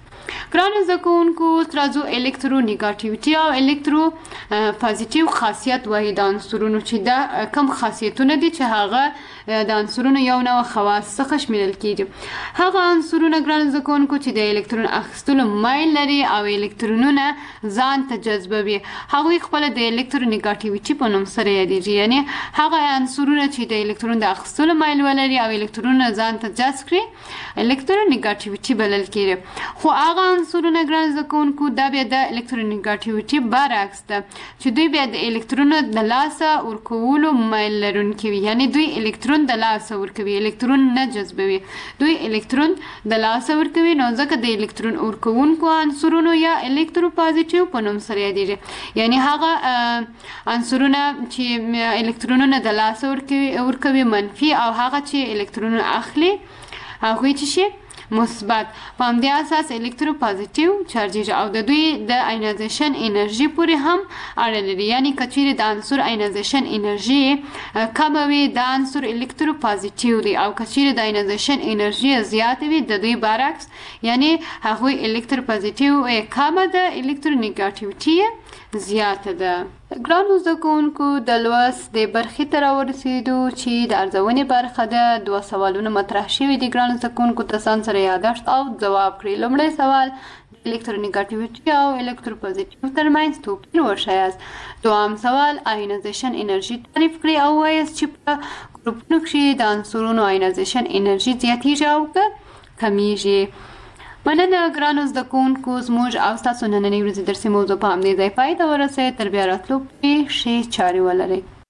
S3: ګرانو زده کوونکو ترڅو الکترونیګاتیویټي او الکترو پوزټیو خاصیت وایي د عنصرونو چې دا کم خاصیتونه دي چې هغه د عنصرونو یو نوع خواص څخه شمیرل کیږي. هغه عنصرونه ګرانو زده کوونکو چې د الکترون اخیستلو مایل لري او الکترونونه ځان ته جذبوي هغوی خپل د الکترونیګاتیویټي په نوم سره یادیږي. یعنی هغه عنصرونه چې د الکترون د اخیستلو مایل ولري او الکترونونه ځان ته جذب کړي الکترونیګاتیویټي بلل کیږي. خو هغه عنصرونه ګران زده کوونکو دا بیا د الکترونیګاتیویټي برعکس ده چې دوی بیا د الکترونو د لاسه ورکولو مایل لرونکي وي. یعنی دوی الکترون د لاسه ورکوي الکترون نه جذبوي. دوی الکترون د لاسه ورکوي نو ځکه د الکترون ورکوونکو عنصرونو یا الکتروپوزټیو په نوم سره یادیږي. یعنی هغه عنصرونه چې الکترونونه د لاسه ورکوي منفي او هغه چې الکترونونه اخلي هغوی چې شي مثبت په همدې اساس الکتروپوزټیو چارجیږي او د دوی د آینایزیشن انرژي پورې هم اړه لري. یعنی که چیرې د عنصر آینایزیشن انرژي کمه وي د عنصر الکتروپوزټیو دی او که چیرې د آینایزیشن انرژي زیاته وي د دوی برعکس یعنی هغوی الکتروپوزټیو کمه ده الکترونیګاتیویټي زیاته ده. ګرانو زده کوونکو د لوست د برخې ته راورسېدو چې د ارزونې برخه ده. دوه سوالونه مطرح شوي دي ګرانو زده کوونکو ته ځان سره یاداشت او ځواب کړئ. لومړی سوال د الکترونیګاتیویټي او الکتروپوزټیو ترمنځ توپیر وښایاست. دوهم سوال آینایزیشن انرژي تعریف کړئ او ووایاست چې په ګروپونو کښې د عنصرونو آینایزیشن انرژي زیاتیږي او که کمیږي. مننه ګرانو زده کوونکو زموږ او ستاسو نننۍ ورځې درسي موضوع په همدې ځای پای ته ورسېد. تر بیا راتلو پورې ښې چارې ولرئ.